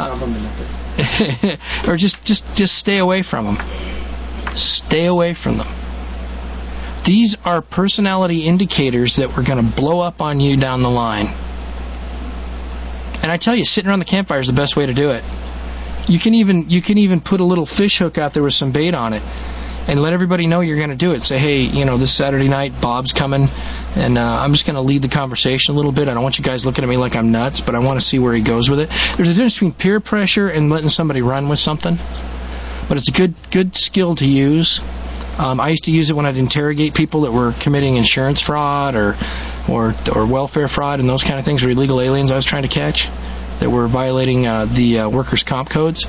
Speaker 10: Or just stay away from them. Stay away from them. These are personality indicators that we're going to blow up on you down the line. And I tell you, sitting around the campfire is the best way to do it. You can even put a little fish hook out there with some bait on it and let everybody know you're going to do it. Say, hey, this Saturday night, Bob's coming, and I'm just going to lead the conversation a little bit. I don't want you guys looking at me like I'm nuts, but I want to see where he goes with it. There's a difference between peer pressure and letting somebody run with something, but it's a good skill to use. I used to use it when I'd interrogate people that were committing insurance fraud or welfare fraud and those kind of things, or illegal aliens I was trying to catch that were violating the workers' comp codes.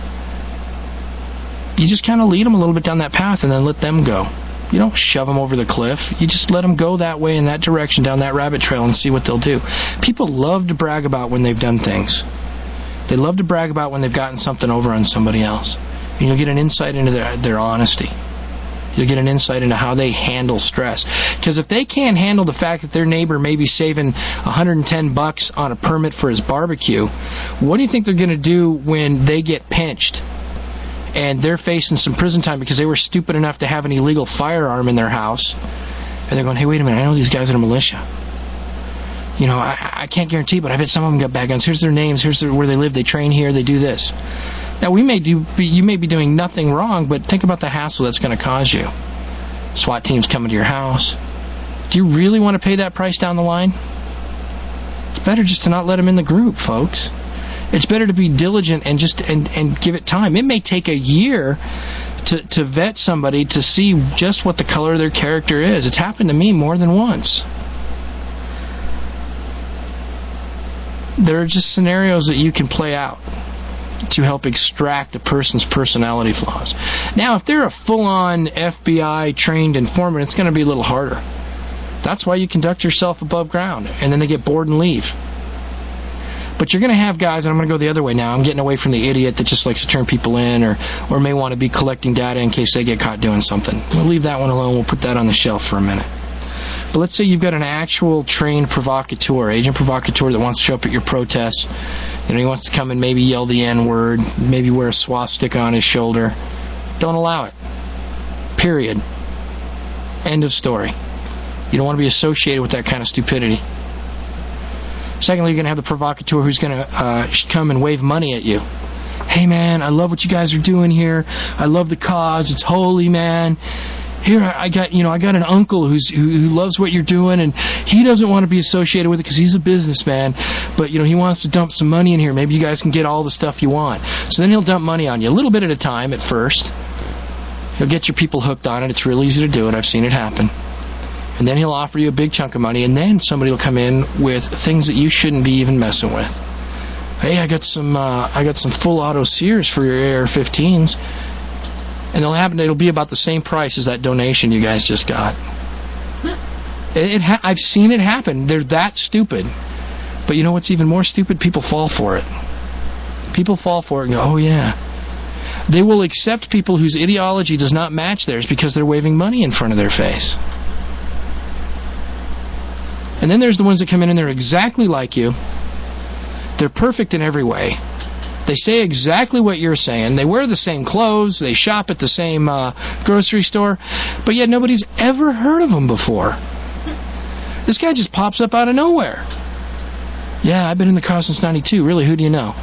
Speaker 10: You just kind of lead them a little bit down that path and then let them go. You don't shove them over the cliff. You just let them go that way in that direction, down that rabbit trail, and see what they'll do. People love to brag about when they've done things. They love to brag about when they've gotten something over on somebody else. And you'll get an insight into their honesty. You'll get an insight into how they handle stress. Because if they can't handle the fact that their neighbor may be saving $110 on a permit for his barbecue, what do you think they're going to do when they get pinched and they're facing some prison time because they were stupid enough to have an illegal firearm in their house? And they're going, hey, wait a minute, I know these guys are militia. I can't guarantee, but I bet some of them got bad guns. Here's their names. Here's where they live. They train here. They do this. Now, you may be doing nothing wrong, but think about the hassle that's going to cause you. SWAT teams coming to your house. Do you really want to pay that price down the line? It's better just to not let them in the group, folks. It's better to be diligent and give it time. It may take a year to vet somebody to see just what the color of their character is. It's happened to me more than once. There are just scenarios that you can play out to help extract a person's personality flaws. Now, if they're a full-on FBI trained informant, it's going to be a little harder. That's why you conduct yourself above ground, and then they get bored and leave. But you're going to have guys, and I'm going to go the other way now. I'm getting away from the idiot that just likes to turn people in or may want to be collecting data in case they get caught doing something. We'll leave that one alone. We'll put that on the shelf for a minute. But let's say you've got an actual trained provocateur, agent provocateur that wants to show up at your protests. He wants to come and maybe yell the N-word, maybe wear a swastika on his shoulder. Don't allow it. Period. End of story. You don't want to be associated with that kind of stupidity. Secondly, you're going to have the provocateur who's going to come and wave money at you. Hey, man, I love what you guys are doing here. I love the cause. It's holy, man. Here, I got an uncle who loves what you're doing, and he doesn't want to be associated with it because he's a businessman, but he wants to dump some money in here. Maybe you guys can get all the stuff you want. So then he'll dump money on you, a little bit at a time at first. He'll get your people hooked on it. It's real easy to do it. I've seen it happen. And then he'll offer you a big chunk of money, and then somebody will come in with things that you shouldn't be even messing with. Hey, I got some full auto Sears for your AR-15s. And it'll be about the same price as that donation you guys just got. I've seen it happen. They're that stupid. But you know what's even more stupid? People fall for it. People fall for it and go, oh yeah. They will accept people whose ideology does not match theirs because they're waving money in front of their face. And then there's the ones that come in and they're exactly like you. They're perfect in every way. They say exactly what you're saying. They wear the same clothes. They shop at the same grocery store. But yet nobody's ever heard of them before. This guy just pops up out of nowhere. Yeah, I've been in the cause since 92. Really, who do you know?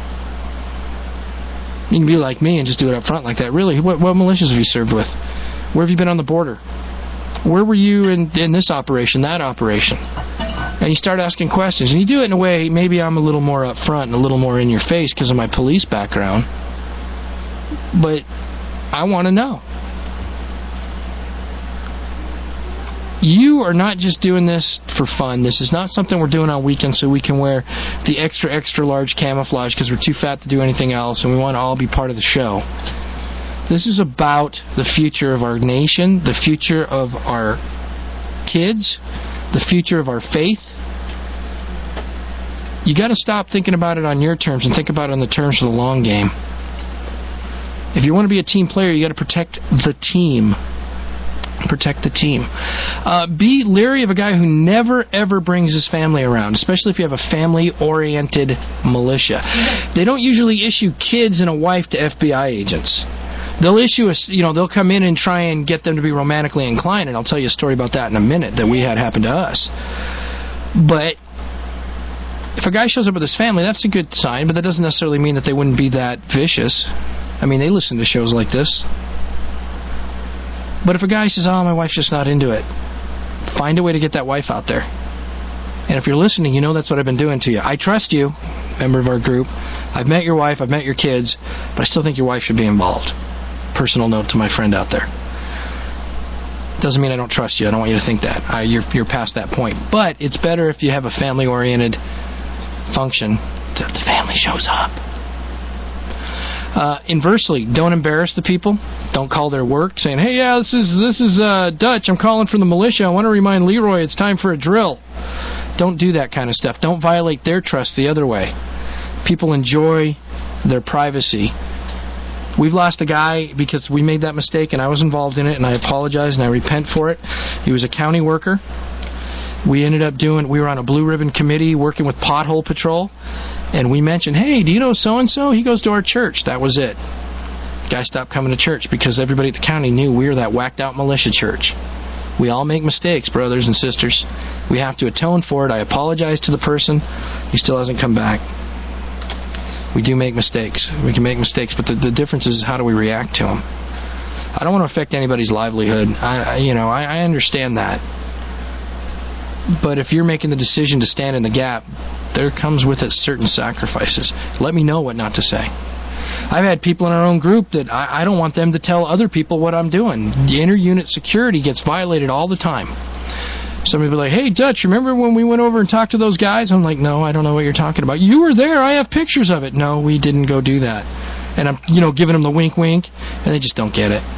Speaker 10: You can be like me and just do it up front like that. Really, what militias have you served with? Where have you been on the border? Where were you in this operation, that operation? And you start asking questions. And you do it in a way, maybe I'm a little more up front and a little more in your face because of my police background. But I want to know. You are not just doing this for fun. This is not something we're doing on weekends so we can wear the extra, extra large camouflage because we're too fat to do anything else and we want to all be part of the show. This is about the future of our nation, the future of our kids, the future of our faith. You got to stop thinking about it on your terms and think about it on the terms of the long game. If you want to be a team player, you got to protect the team. Protect the team. Be leery of a guy who never ever brings his family around, especially if you have a family-oriented militia. They don't usually issue kids and a wife to FBI agents. They'll issue they'll come in and try and get them to be romantically inclined, and I'll tell you a story about that in a minute that we had happen to us. But if a guy shows up with his family, that's a good sign, but that doesn't necessarily mean that they wouldn't be that vicious. I mean, they listen to shows like this. But if a guy says, oh, my wife's just not into it, find a way to get that wife out there. And if you're listening, you know that's what I've been doing to you. I trust you, member of our group. I've met your wife, I've met your kids, but I still think your wife should be involved. Personal note to my friend out there. Doesn't mean I don't trust you. I don't want you to think that. You're past that point. But it's better if you have a family-oriented function that the family shows up. Inversely, don't embarrass the people. Don't call their work saying, hey, yeah, this is Dutch. I'm calling from the militia. I want to remind Leroy it's time for a drill. Don't do that kind of stuff. Don't violate their trust the other way. People enjoy their privacy. We've lost a guy because we made that mistake, and I was involved in it, and I apologize, and I repent for it. He was a county worker. We were on a blue ribbon committee working with Pothole Patrol. And we mentioned, hey, do you know so-and-so? He goes to our church. That was it. Guy stopped coming to church because everybody at the county knew we were that whacked-out militia church. We all make mistakes, brothers and sisters. We have to atone for it. I apologize to the person. He still hasn't come back. We do make mistakes. We can make mistakes, but the difference is how do we react to them. I don't want to affect anybody's livelihood. I understand that. But if you're making the decision to stand in the gap, there comes with it certain sacrifices. Let me know what not to say. I've had people in our own group that I don't want them to tell other people what I'm doing. The inter-unit security gets violated all the time. Somebody will be like, hey, Dutch, remember when we went over and talked to those guys? I'm like, no, I don't know what you're talking about. You were there. I have pictures of it. No, we didn't go do that. And I'm, giving them the wink, and they just don't get it.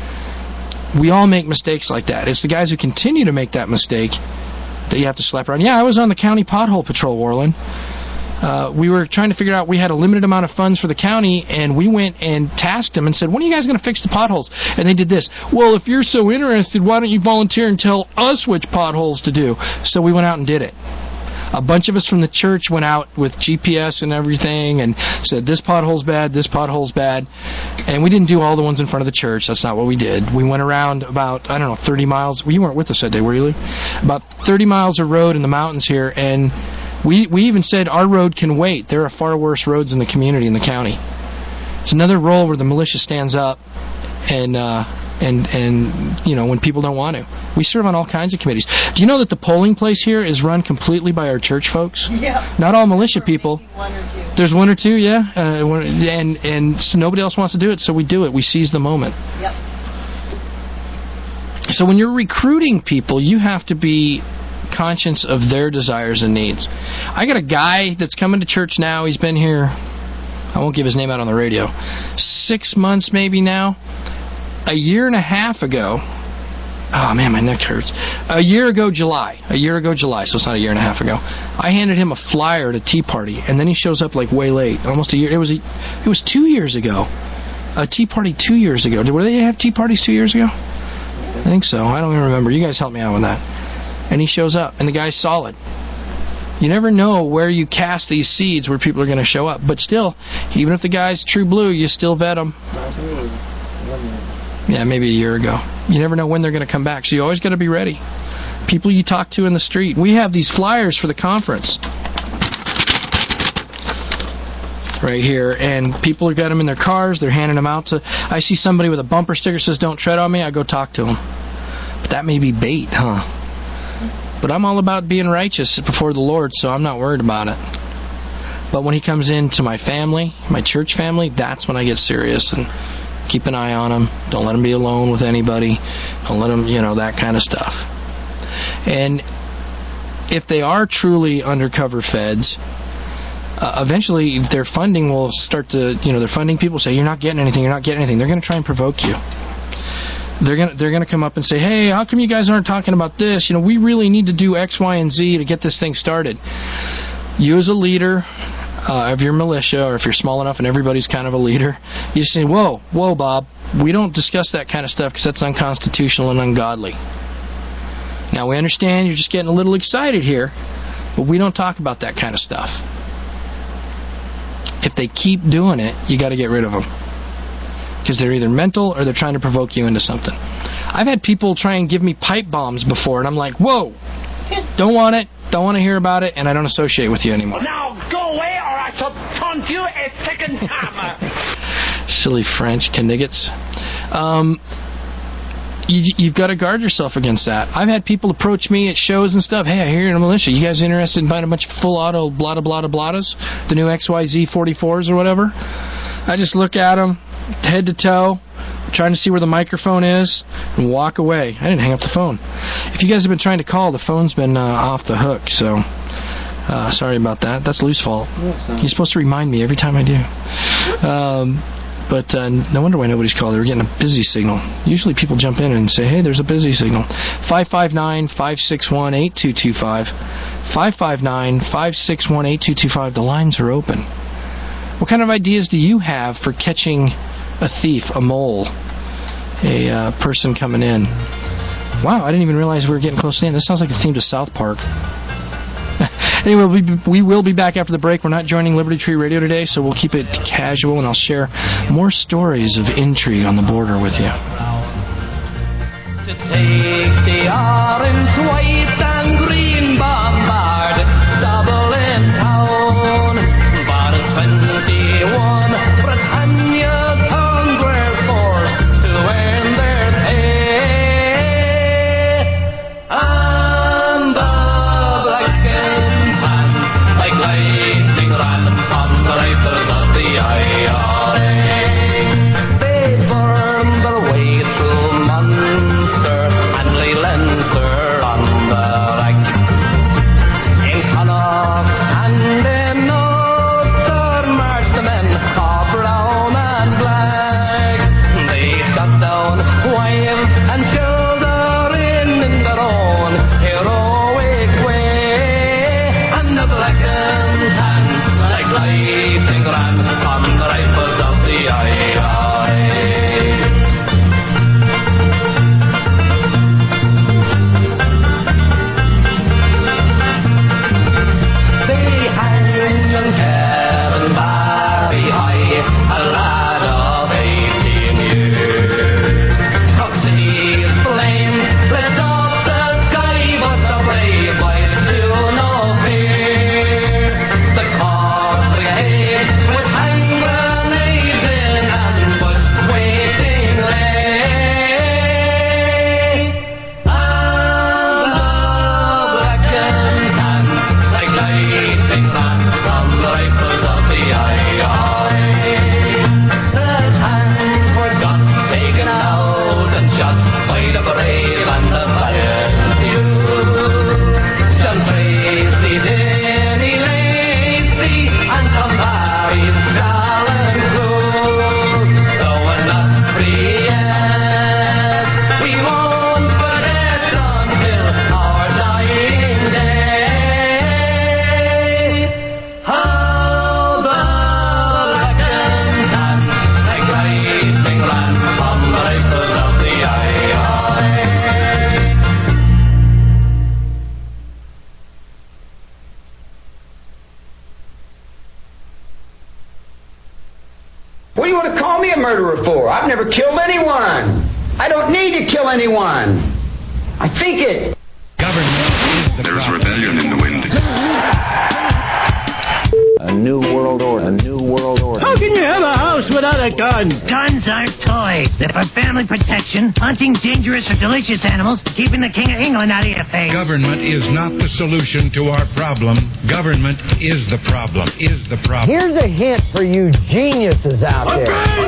Speaker 10: We all make mistakes like that. It's the guys who continue to make that mistake that you have to slap around. Yeah, I was on the county pothole patrol, Warland. We were trying to figure out, we had a limited amount of funds for the county, and we went and tasked them and said, when are you guys going to fix the potholes? And they did this. Well, if you're so interested, why don't you volunteer and tell us which potholes to do? So we went out and did it. A bunch of us from the church went out with GPS and everything and said, this pothole's bad, this pothole's bad. And we didn't do all the ones in front of the church. That's not what we did. We went around about, 30 miles. Well, you weren't with us that day, were you, Lee? About 30 miles of road in the mountains here, and we even said our road can wait. There are far worse roads in the community, in the county. It's another role where the militia stands up and when people don't want to. We serve on all kinds of committees. Do you know that the polling place here is run completely by our church folks? Yeah. Not all militia people. One or two. There's one or two, yeah. And so nobody else wants to do it, so we do it. We seize the moment. Yep. So when you're recruiting people, you have to be conscious of their desires and needs. I got a guy that's coming to church now. He's been here, I won't give his name out on the radio, 6 months maybe now. A year and a half ago, Oh, man, my neck hurts. A year ago July, so it's not a year and a half ago, I handed him a flyer at a tea party, and then he shows up like way late, almost a year. It was 2 years ago. A tea party 2 years ago. Did they have tea parties 2 years ago? I think so. I don't even remember. You guys help me out with that. And he shows up, and the guy's solid. You never know where you cast these seeds where people are going to show up. But still, even if the guy's true blue, you still vet them. Yeah, maybe a year ago. You never know when they're going to come back, so you always got to be ready. People you talk to in the street. We have these flyers for the conference right here, and people have got them in their cars. They're handing them out to... I see somebody with a bumper sticker that says, "Don't tread on me." I go talk to them. But that may be bait, huh? But I'm all about being righteous before the Lord, so I'm not worried about it. But when he comes into my family, my church family, that's when I get serious and keep an eye on him. Don't let him be alone with anybody. Don't let him, that kind of stuff. And if they are truly undercover feds, eventually their funding will start to, their funding people say, "You're not getting anything, you're not getting anything." They're going to try and provoke you. They're going to come up and say, "Hey, how come you guys aren't talking about this? We really need to do X, Y, and Z to get this thing started." You as a leader of your militia, or if you're small enough and everybody's kind of a leader, you say, whoa, Bob, we don't discuss that kind of stuff because that's unconstitutional and ungodly. Now, we understand you're just getting a little excited here, but we don't talk about that kind of stuff. If they keep doing it, you got to get rid of them. Because they're either mental or they're trying to provoke you into something. I've had people try and give me pipe bombs before, and I'm like, whoa, don't want it, don't want to hear about it, and I don't associate with you anymore.
Speaker 1: Now go away or I shall taunt you a second time.
Speaker 10: Silly French caniggets. You've got to guard yourself against that. I've had people approach me at shows and stuff. "Hey, I hear you're in a militia. You guys interested in buying a bunch of full auto blada-blada-bladas? The new XYZ 44s or whatever?" I just look at them, head to toe, trying to see where the microphone is, and walk away. I didn't hang up the phone. If you guys have been trying to call, the phone's been off the hook, so sorry about that. That's Lou's fault. He's supposed to remind me every time I do. But no wonder why nobody's called. They were getting a busy signal. Usually people jump in and say, "Hey, there's a busy signal." 559-561-8225. 559-561-8225. The lines are open. What kind of ideas do you have for catching a thief, a mole, a person coming in? Wow, I didn't even realize we were getting close to the end. This sounds like the theme to South Park. Anyway, we will be back after the break. We're not joining Liberty Tree Radio today, so we'll keep it casual, and I'll share more stories of intrigue on the border with you.
Speaker 15: To take the orange, white, and green bombard, double in town. But in 21, Britannia's towns were forced to earn their pay. And the blackened hands, like lightning, ran from the rifles of the IRA. They burned their way through Munster and lay Leinster on the
Speaker 16: murderer for? I've never killed anyone. I don't need to kill anyone. I think it.
Speaker 3: There is
Speaker 17: rebellion in the wind.
Speaker 14: A new world order. A new world order.
Speaker 2: How can you have a house without a gun? Guns aren't toys. They're for family protection, hunting dangerous or delicious animals, keeping the King of England out of your face.
Speaker 3: Government is not the solution to our problem. Government is the problem.
Speaker 4: Here's a hint for you geniuses out there.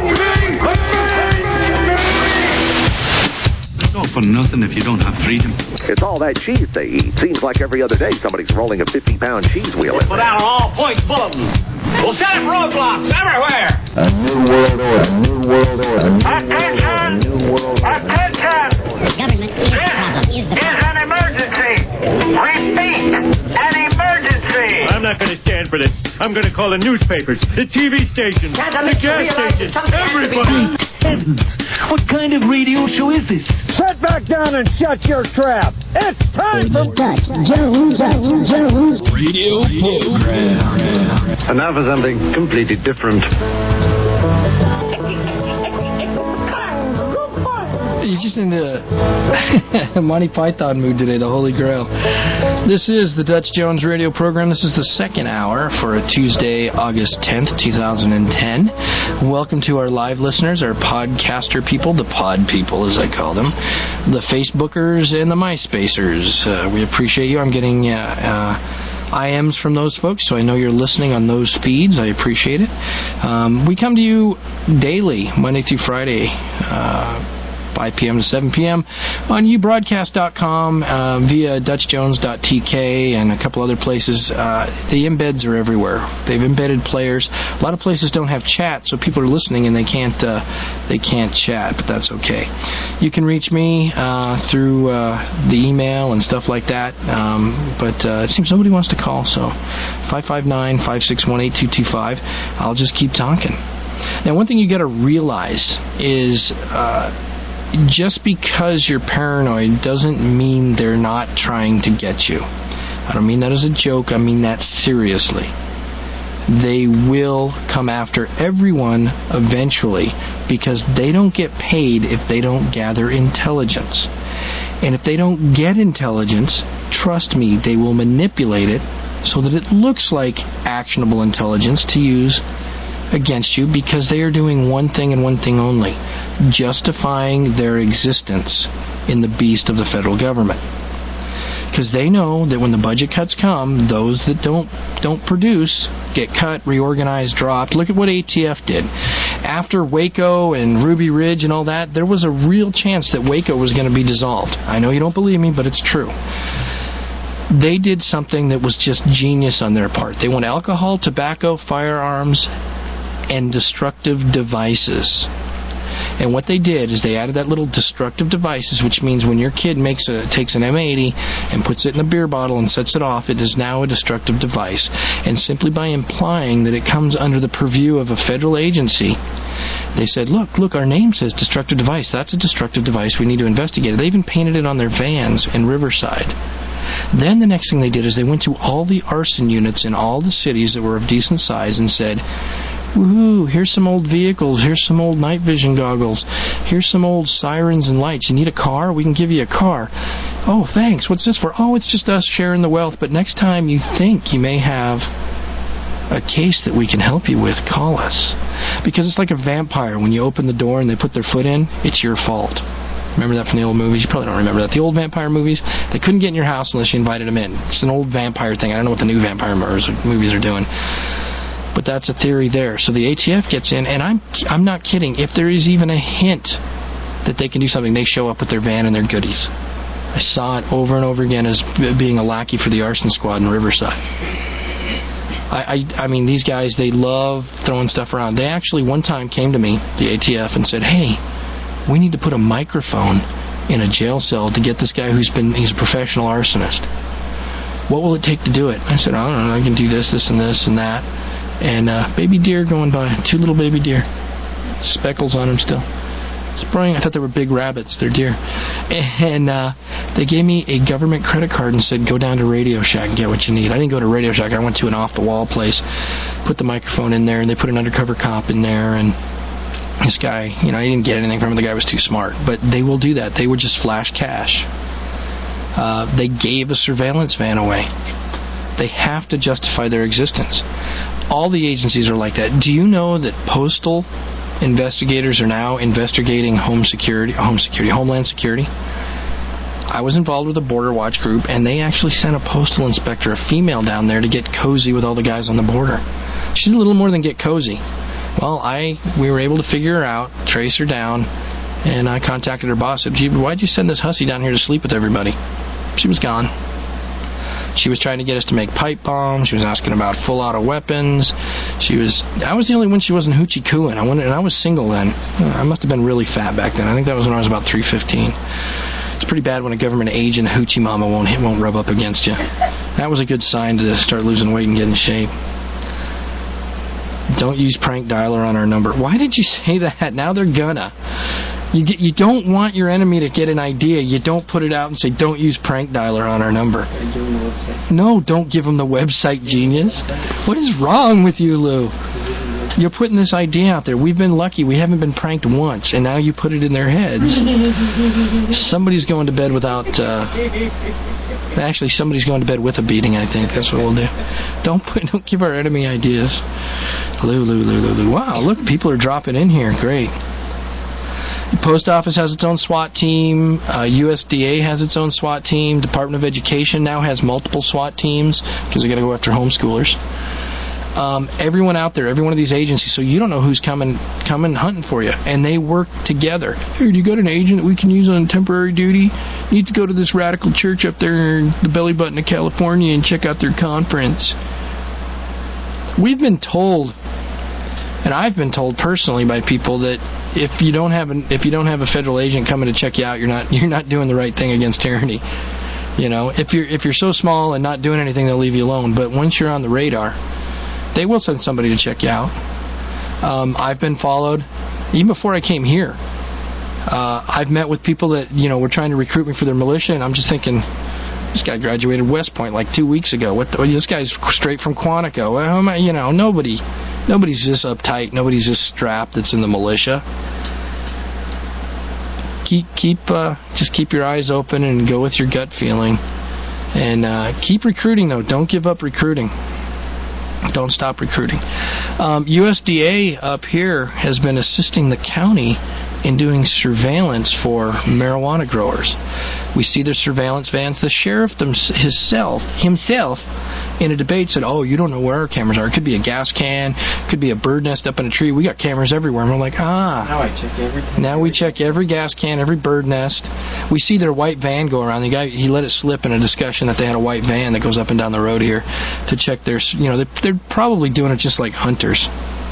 Speaker 17: It's all for nothing if you don't have freedom.
Speaker 6: It's all that cheese they eat. Seems like every other day somebody's rolling a 50-pound cheese wheel in
Speaker 1: Put
Speaker 6: there.
Speaker 1: out all points bulletins. We'll set up roadblocks everywhere.
Speaker 14: A new world order. A new world order. A new world order. A new world order.
Speaker 1: Attention!
Speaker 7: Government is the problem.
Speaker 1: This is an emergency. Repeat, an emergency.
Speaker 8: I'm not going to stand for this. I'm going to call the newspapers, the TV stations, the gas stations, everybody.
Speaker 9: Heavens, what kind of radio show is this?
Speaker 4: Sit back down and shut your trap. It's time for
Speaker 7: Dutch Jones
Speaker 9: Radio program.
Speaker 5: And now for something completely different.
Speaker 10: You're just in the Monty Python mood today, the Holy Grail. This is the Dutch Jones radio program. This is the second hour for a Tuesday, August 10th, 2010. Welcome to our live listeners, our podcaster people, the pod people as I call them, the Facebookers and the MySpacers. We appreciate you. I'm getting IMs from those folks, so I know you're listening on those feeds. I appreciate it. We come to you daily, Monday through Friday, 5 p.m. to 7 p.m. on ubroadcast.com, via dutchjones.tk and a couple other places. The embeds are everywhere. They've embedded players. A lot of places don't have chat, so people are listening and they can't chat, but that's okay. You can reach me through the email and stuff like that, but it seems nobody wants to call, so 559-561-8225. I'll just keep talking. Now, one thing you got to realize is just because you're paranoid doesn't mean they're not trying to get you. I don't mean that as a joke. I mean that seriously. They will come after everyone eventually because they don't get paid if they don't gather intelligence. And if they don't get intelligence, trust me, they will manipulate it so that it looks like actionable intelligence to use against you, because they are doing one thing and one thing only: justifying their existence in the beast of the federal government. Because they know that when the budget cuts come, those that don't produce get cut, reorganized, dropped. Look at what ATF did. After Waco and Ruby Ridge and all that, there was a real chance that Waco was going to be dissolved. I know you don't believe me, but it's true. They did something that was just genius on their part. They want alcohol, tobacco, firearms, and destructive devices. And what they did is they added that little destructive devices, which means when your kid takes an M80 and puts it in a beer bottle and sets it off, it is now a destructive device. And simply by implying that it comes under the purview of a federal agency, they said, look, our name says destructive device. That's a destructive device. We need to investigate it. They even painted it on their vans in Riverside. Then the next thing they did is they went to all the arson units in all the cities that were of decent size and said, woohoo, here's some old vehicles, here's some old night vision goggles, here's some old sirens and lights. You need a car? We can give you a car. Oh, thanks. What's this for? Oh, it's just us sharing the wealth. But next time you think you may have a case that we can help you with, call us. Because it's like a vampire. When you open the door and they put their foot in, it's your fault. Remember that from the old movies? You probably don't remember that. The old vampire movies, they couldn't get in your house unless you invited them in. It's an old vampire thing. I don't know what the new vampire movies are doing. But that's a theory there. So the ATF gets in, and I'm not kidding. If there is even a hint that they can do something, they show up with their van and their goodies. I saw it over and over again as being a lackey for the arson squad in Riverside. I mean, these guys, they love throwing stuff around. They actually one time came to me, the ATF, and said, hey, we need to put a microphone in a jail cell to get this guy he's a professional arsonist. What will it take to do it? I said, I don't know, I can do this and this and that. And baby deer going by, 2 little baby deer, speckles on them still. It's brilliant. I thought they were big rabbits. They're deer. And they gave me a government credit card and said, go down to Radio Shack and get what you need. I didn't go to Radio Shack. I went to an off-the-wall place, put the microphone in there, and they put an undercover cop in there, and This guy, he didn't get anything from him. The guy was too smart. But they will do that. They would just flash cash. They gave a surveillance van away. They have to justify their existence. All the agencies are like that. Do you know that postal investigators are now investigating Homeland Security? I was involved with a Border Watch group, and they actually sent a postal inspector, a female, down there to get cozy with all the guys on the border. She's a little more than get cozy. Well, we were able to figure her out, trace her down, and I contacted her boss. Said, why'd you send this hussy down here to sleep with everybody? She was gone. She was trying to get us to make pipe bombs. She was asking about full auto weapons. I was the only one she wasn't hoochie cooing. And I was single then. I must have been really fat back then. I think that was when I was about 315. It's pretty bad when a government agent hoochie mama won't rub up against you. That was a good sign to start losing weight and get in shape. Don't use prank dialer on our number. Why did you say that? Now they're gonna. You don't want your enemy to get an idea. You don't put it out and say, don't use prank dialer on our number. No, don't give them the website, genius. What is wrong with you, Lou? You're putting this idea out there. We've been lucky. We haven't been pranked once, and now you put it in their heads. Somebody's going to bed without... Actually, somebody's going to bed with a beating, I think. That's what we'll do. Don't give our enemy ideas. Lou. Wow, look, people are dropping in here. Great. The post office has its own SWAT team. USDA has its own SWAT team. Department of Education now has multiple SWAT teams because they got to go after homeschoolers. Everyone out there, every one of these agencies, so you don't know who's coming hunting for you, and they work together. Hey, do you got an agent that we can use on temporary duty? You need to go to this radical church up there in the belly button of California and check out their conference. We've been told, and I've been told personally by people, that if you don't have a federal agent coming to check you out, you're not doing the right thing against tyranny. If you're so small and not doing anything, they'll leave you alone. But once you're on the radar, they will send somebody to check you out. I've been followed even before I came here. I've met with people that were trying to recruit me for their militia, and I'm just thinking, this guy graduated West Point like 2 weeks ago. This guy's straight from Quantico. Well, nobody's this uptight. Nobody's this strapped that's in the militia. Just keep your eyes open and go with your gut feeling, and keep recruiting though. Don't give up recruiting. Don't stop recruiting. USDA up here has been assisting the county in doing surveillance for marijuana growers. We see their surveillance vans. The sheriff himself, in a debate said, you don't know where our cameras are. It could be a gas can, could be a bird nest up in a tree. We got cameras everywhere. And we're like, Now we check every gas can, every bird nest. We see their white van go around. The guy, he let it slip in a discussion that they had a white van that goes up and down the road here to check their, they're probably doing it just like hunters.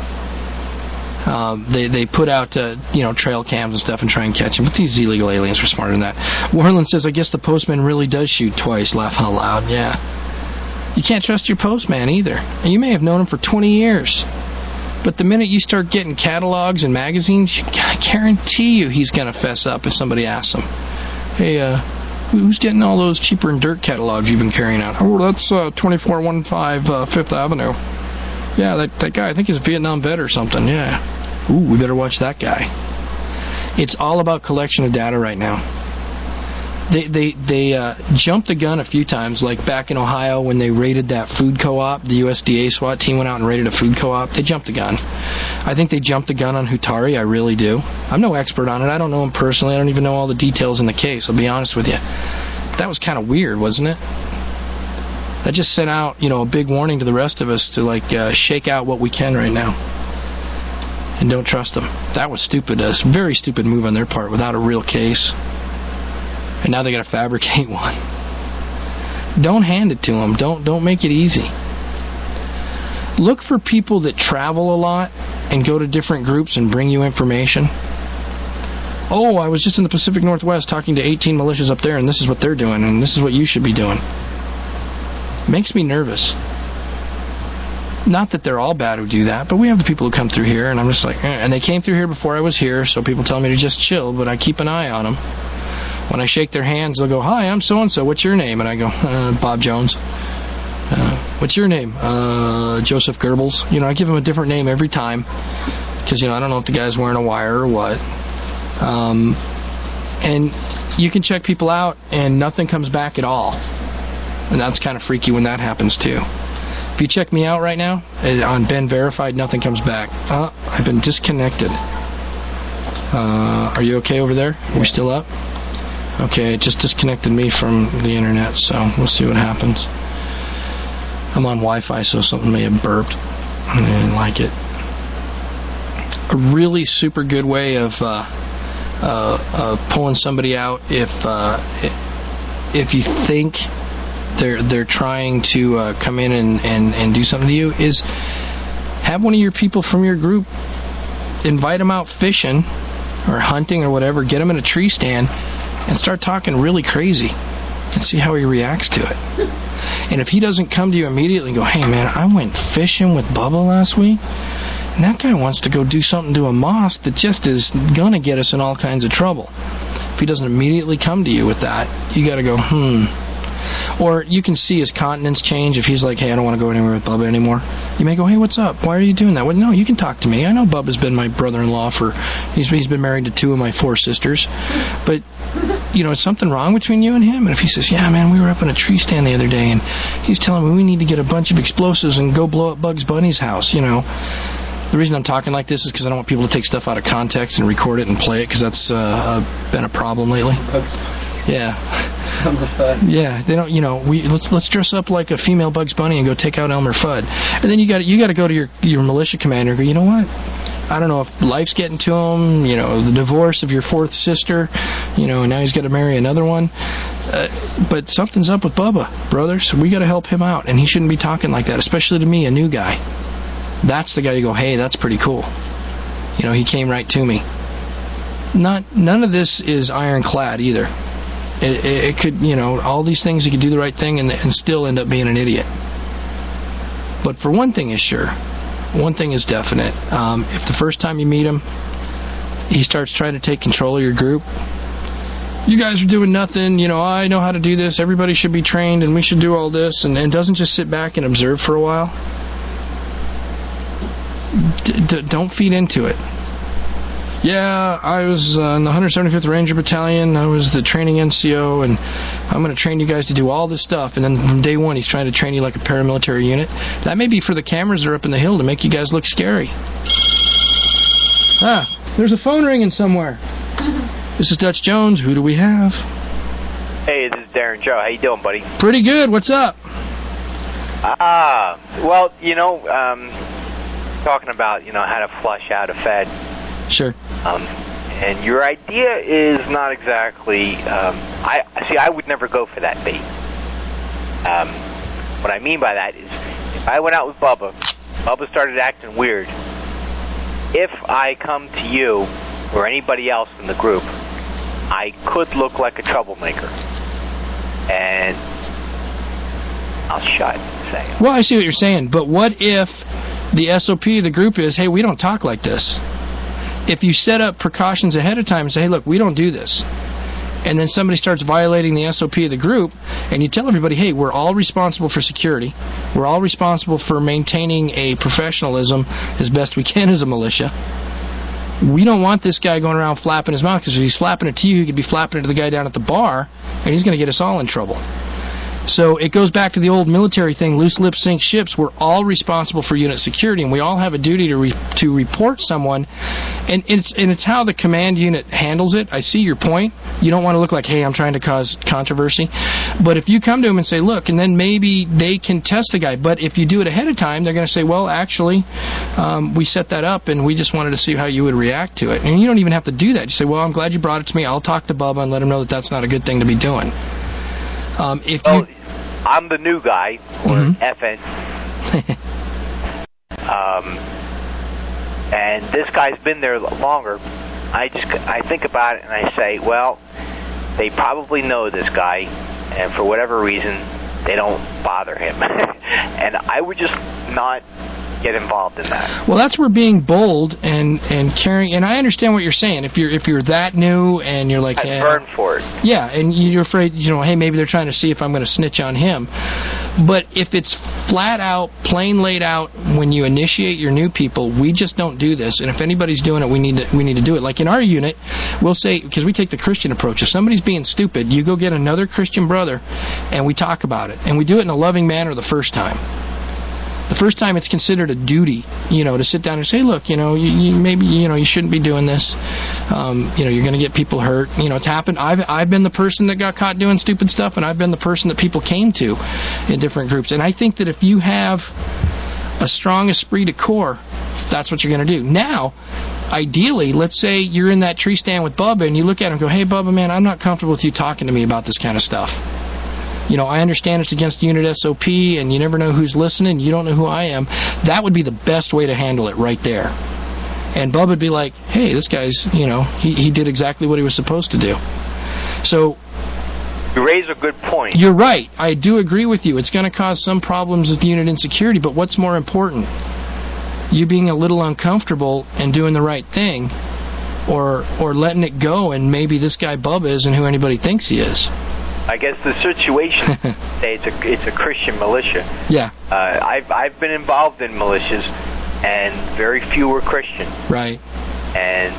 Speaker 10: They put out trail cams and stuff and try and catch them, but these illegal aliens are smarter than that. Warland says, I guess the postman really does shoot twice, laughing aloud. Yeah. You can't trust your postman either. And you may have known him for 20 years. But the minute you start getting catalogs and magazines, I guarantee you he's going to fess up if somebody asks him, hey, who's getting all those Cheaper and Dirt catalogs you've been carrying out? Oh, that's 2415 Fifth Avenue. Yeah, that guy, I think he's a Vietnam vet or something, yeah. Ooh, we better watch that guy. It's all about collection of data right now. They jumped the gun a few times, like back in Ohio when they raided that food co-op. The USDA SWAT team went out and raided a food co-op. They jumped the gun. I think they jumped the gun on Hutari. I really do. I'm no expert on it. I don't know him personally. I don't even know all the details in the case. I'll be honest with you. That was kind of weird, wasn't it? That just sent out, a big warning to the rest of us to shake out what we can right now. And don't trust them. That was stupid. A very stupid move on their part without a real case. And now they got to fabricate one. Don't hand it to them. Don't make it easy. Look for people that travel a lot and go to different groups and bring you information. Oh, I was just in the Pacific Northwest talking to 18 militias up there, and this is what they're doing, and this is what you should be doing. Makes me nervous. Not that they're all bad who do that, but we have the people who come through here, and I'm just like, and they came through here before I was here, so people tell me to just chill, but I keep an eye on them. When I shake their hands, they'll go, hi, I'm so-and-so, what's your name? And I go, Bob Jones. What's your name? Joseph Goebbels. I give them a different name every time. because I don't know if the guy's wearing a wire or what. And you can check people out and nothing comes back at all, and that's kind of freaky when that happens too. If you check me out right now on Ben Verified, nothing comes back. I've been disconnected. Are you okay over there? Are we still up? Okay, it just disconnected me from the internet, so we'll see what happens. I'm on Wi-Fi, so something may have burped. I didn't like it. A really super good way of pulling somebody out if you think they're trying to come in and do something to you is have one of your people from your group invite them out fishing or hunting or whatever, get them in a tree stand and start talking really crazy and see how he reacts to it. And if he doesn't come to you immediately and go, hey man, I went fishing with Bubba last week and that guy wants to go do something to a mosque that just is gonna get us in all kinds of trouble. If he doesn't immediately come to you with that, you gotta go, Or you can see his countenance change. If he's like, hey, I don't want to go anywhere with Bubba anymore, you may go, hey, what's up? Why are you doing that? Well, no, you can talk to me. I know Bubba's been my brother-in-law he's been married to 2 of my 4 sisters. But, is something wrong between you and him? And if he says, yeah, man, we were up in a tree stand the other day, and he's telling me we need to get a bunch of explosives and go blow up Bugs Bunny's house, The reason I'm talking like this is because I don't want people to take stuff out of context and record it and play it, because that's been a problem lately. Yeah. Yeah, they don't. Let's dress up like a female Bugs Bunny and go take out Elmer Fudd, and then you got to go to your militia commander and go, you know what? I don't know if life's getting to him. The divorce of your 4th sister. And now he's got to marry another one. But something's up with Bubba, brothers. We got to help him out, and he shouldn't be talking like that, especially to me, a new guy. That's the guy you go, hey, that's pretty cool. He came right to me. None of this is ironclad either. It could, all these things, you could do the right thing and still end up being an idiot. But for one thing is sure, one thing is definite. If the first time you meet him, he starts trying to take control of your group, you guys are doing nothing, I know how to do this, everybody should be trained, and we should do all this, and doesn't just sit back and observe for a while, don't feed into it. Yeah, I was in the 175th Ranger Battalion. I was the training NCO, and I'm going to train you guys to do all this stuff. And then from day one, he's trying to train you like a paramilitary unit. That may be for the cameras that are up in the hill to make you guys look scary. There's a phone ringing somewhere. This is Dutch Jones. Who do we have?
Speaker 18: Hey, this is Darren Joe. How you doing, buddy?
Speaker 10: Pretty good. What's up?
Speaker 18: Well, talking about, how to flush out a Fed.
Speaker 10: Sure.
Speaker 18: And your idea is not exactly. I would never go for that bait. What I mean by that is, if I went out with Bubba started acting weird. If I come to you or anybody else in the group, I could look like a troublemaker, and I'll shut.
Speaker 10: Well, I see what you're saying, but what if the SOP of the group is, hey, we don't talk like this? If you set up precautions ahead of time and say, hey, look, we don't do this, and then somebody starts violating the SOP of the group, and you tell everybody, hey, we're all responsible for security, we're all responsible for maintaining a professionalism as best we can as a militia. We don't want this guy going around flapping his mouth, because if he's flapping it to you, he could be flapping it to the guy down at the bar, and he's going to get us all in trouble. So it goes back to the old military thing, loose lips sink ships. We're all responsible for unit security, and we all have a duty to report someone. And it's how the command unit handles it. I see your point. You don't want to look like, hey, I'm trying to cause controversy. But if you come to them and say, look, and then maybe they can test the guy. But if you do it ahead of time, they're going to say, well, actually, we set that up, and we just wanted to see how you would react to it. And you don't even have to do that. You say, well, I'm glad you brought it to me. I'll talk to Bubba and let him know that that's not a good thing to be doing.
Speaker 18: I'm the new guy, or FN. And this guy's been there longer. I think about it and I say, well, they probably know this guy, and for whatever reason, they don't bother him. And I would just not get involved in that.
Speaker 10: Well, that's where being bold and caring, and I understand what you're saying. If you're that new and you're like,
Speaker 18: I'd burn for it.
Speaker 10: Yeah, and you're afraid, hey, maybe they're trying to see if I'm going to snitch on him. But if it's flat out, plain laid out, when you initiate your new people, we just don't do this. And if anybody's doing it, we need to do it. Like in our unit, we'll say, because we take the Christian approach, if somebody's being stupid, you go get another Christian brother, and we talk about it. And we do it in a loving manner the first time. The first time it's considered a duty, to sit down and say, look, you maybe, you shouldn't be doing this. You're going to get people hurt. It's happened. I've been the person that got caught doing stupid stuff, and I've been the person that people came to in different groups. And I think that if you have a strong esprit de corps, that's what you're going to do. Now, ideally, let's say you're in that tree stand with Bubba, and you look at him and go, hey, Bubba, man, I'm not comfortable with you talking to me about this kind of stuff. I understand it's against unit SOP, and you never know who's listening. You don't know who I am. That would be the best way to handle it right there. And Bub would be like, hey, this guy's, he did exactly what he was supposed to do. So
Speaker 18: you raise a good point.
Speaker 10: You're right. I do agree with you. It's going to cause some problems with unit insecurity, but what's more important? You being a little uncomfortable and doing the right thing, or letting it go, and maybe this guy Bub isn't who anybody thinks he is.
Speaker 18: I guess the situation today, it's a Christian militia.
Speaker 10: Yeah.
Speaker 18: I've been involved in militias, and very few were Christian.
Speaker 10: Right.
Speaker 18: And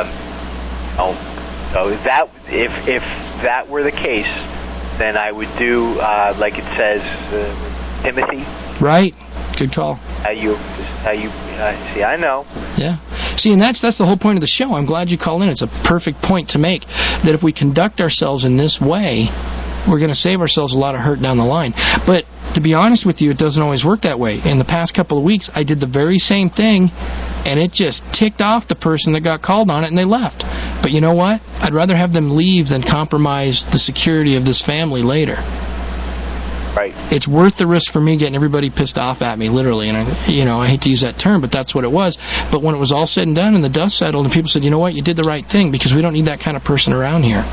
Speaker 18: so that if that were the case, then I would do like it says, Timothy.
Speaker 10: Right. Good call.
Speaker 18: How you see? I know.
Speaker 10: Yeah. See, and that's the whole point of the show. I'm glad you called in. It's a perfect point to make. That if we conduct ourselves in this way, we're going to save ourselves a lot of hurt down the line. But to be honest with you, it doesn't always work that way. In the past couple of weeks, I did the very same thing, and it just ticked off the person that got called on it, and they left. But you know what? I'd rather have them leave than compromise the security of this family later.
Speaker 18: Right.
Speaker 10: It's worth the risk for me getting everybody pissed off at me, literally. And I hate to use that term, but that's what it was. But when it was all said and done and the dust settled, and people said, you know what, you did the right thing, because we don't need that kind of person around here.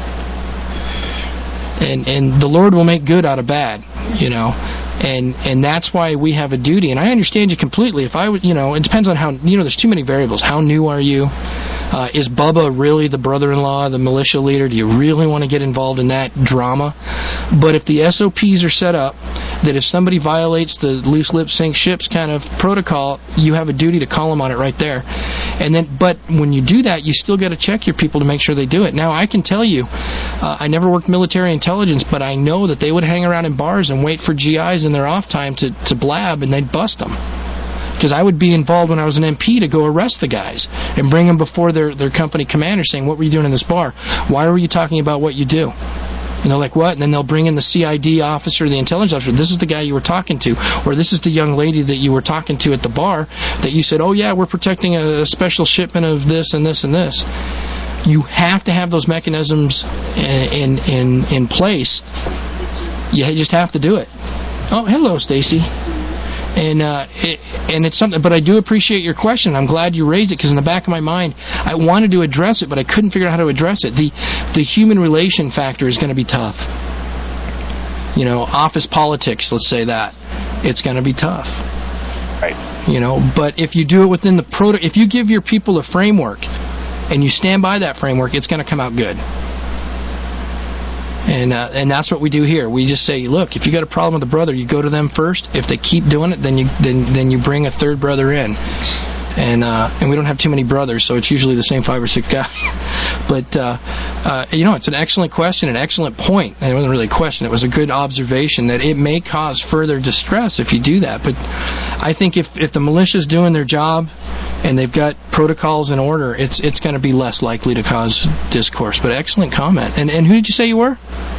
Speaker 10: And the Lord will make good out of bad, and that's why we have a duty. And I understand you completely. If I would, it depends on how, there's too many variables. How new are you? Is Bubba really the brother-in-law, the militia leader? Do you really want to get involved in that drama? But if the SOPs are set up that if somebody violates the loose lip sink ships kind of protocol, you have a duty to call them on it right there. And then, but when you do that, you still got to check your people to make sure they do it. Now, I can tell you, I never worked military intelligence, but I know that they would hang around in bars and wait for GIs in their off time to blab, and they'd bust them. Because I would be involved when I was an MP to go arrest the guys and bring them before their company commander saying, what were you doing in this bar? Why were you talking about what you do? And they're like, what? And then they'll bring in the CID officer, the intelligence officer. This is the guy you were talking to. Or this is the young lady that you were talking to at the bar that you said, oh, yeah, we're protecting a special shipment of this and this and this. You have to have those mechanisms in place. You just have to do it. Oh, hello, Stacy. And it's something, but I do appreciate your question. I'm glad you raised it, because in the back of my mind, I wanted to address it, but I couldn't figure out how to address it. The human relation factor is going to be tough. Office politics, let's say that. It's going to be tough.
Speaker 18: Right.
Speaker 10: But if you do it within the if you give your people a framework and you stand by that framework, it's going to come out good. And that's what we do here. We just say, look, if you got a problem with a brother, you go to them first. If they keep doing it, then you bring a third brother in. And we don't have too many brothers, so it's usually the same 5 or 6 guys. But it's an excellent question, an excellent point. And it wasn't really a question; it was a good observation that it may cause further distress if you do that. But I think if the militia's doing their job and they've got protocols in order, it's going to be less likely to cause discourse. But excellent comment. And who did you say you were?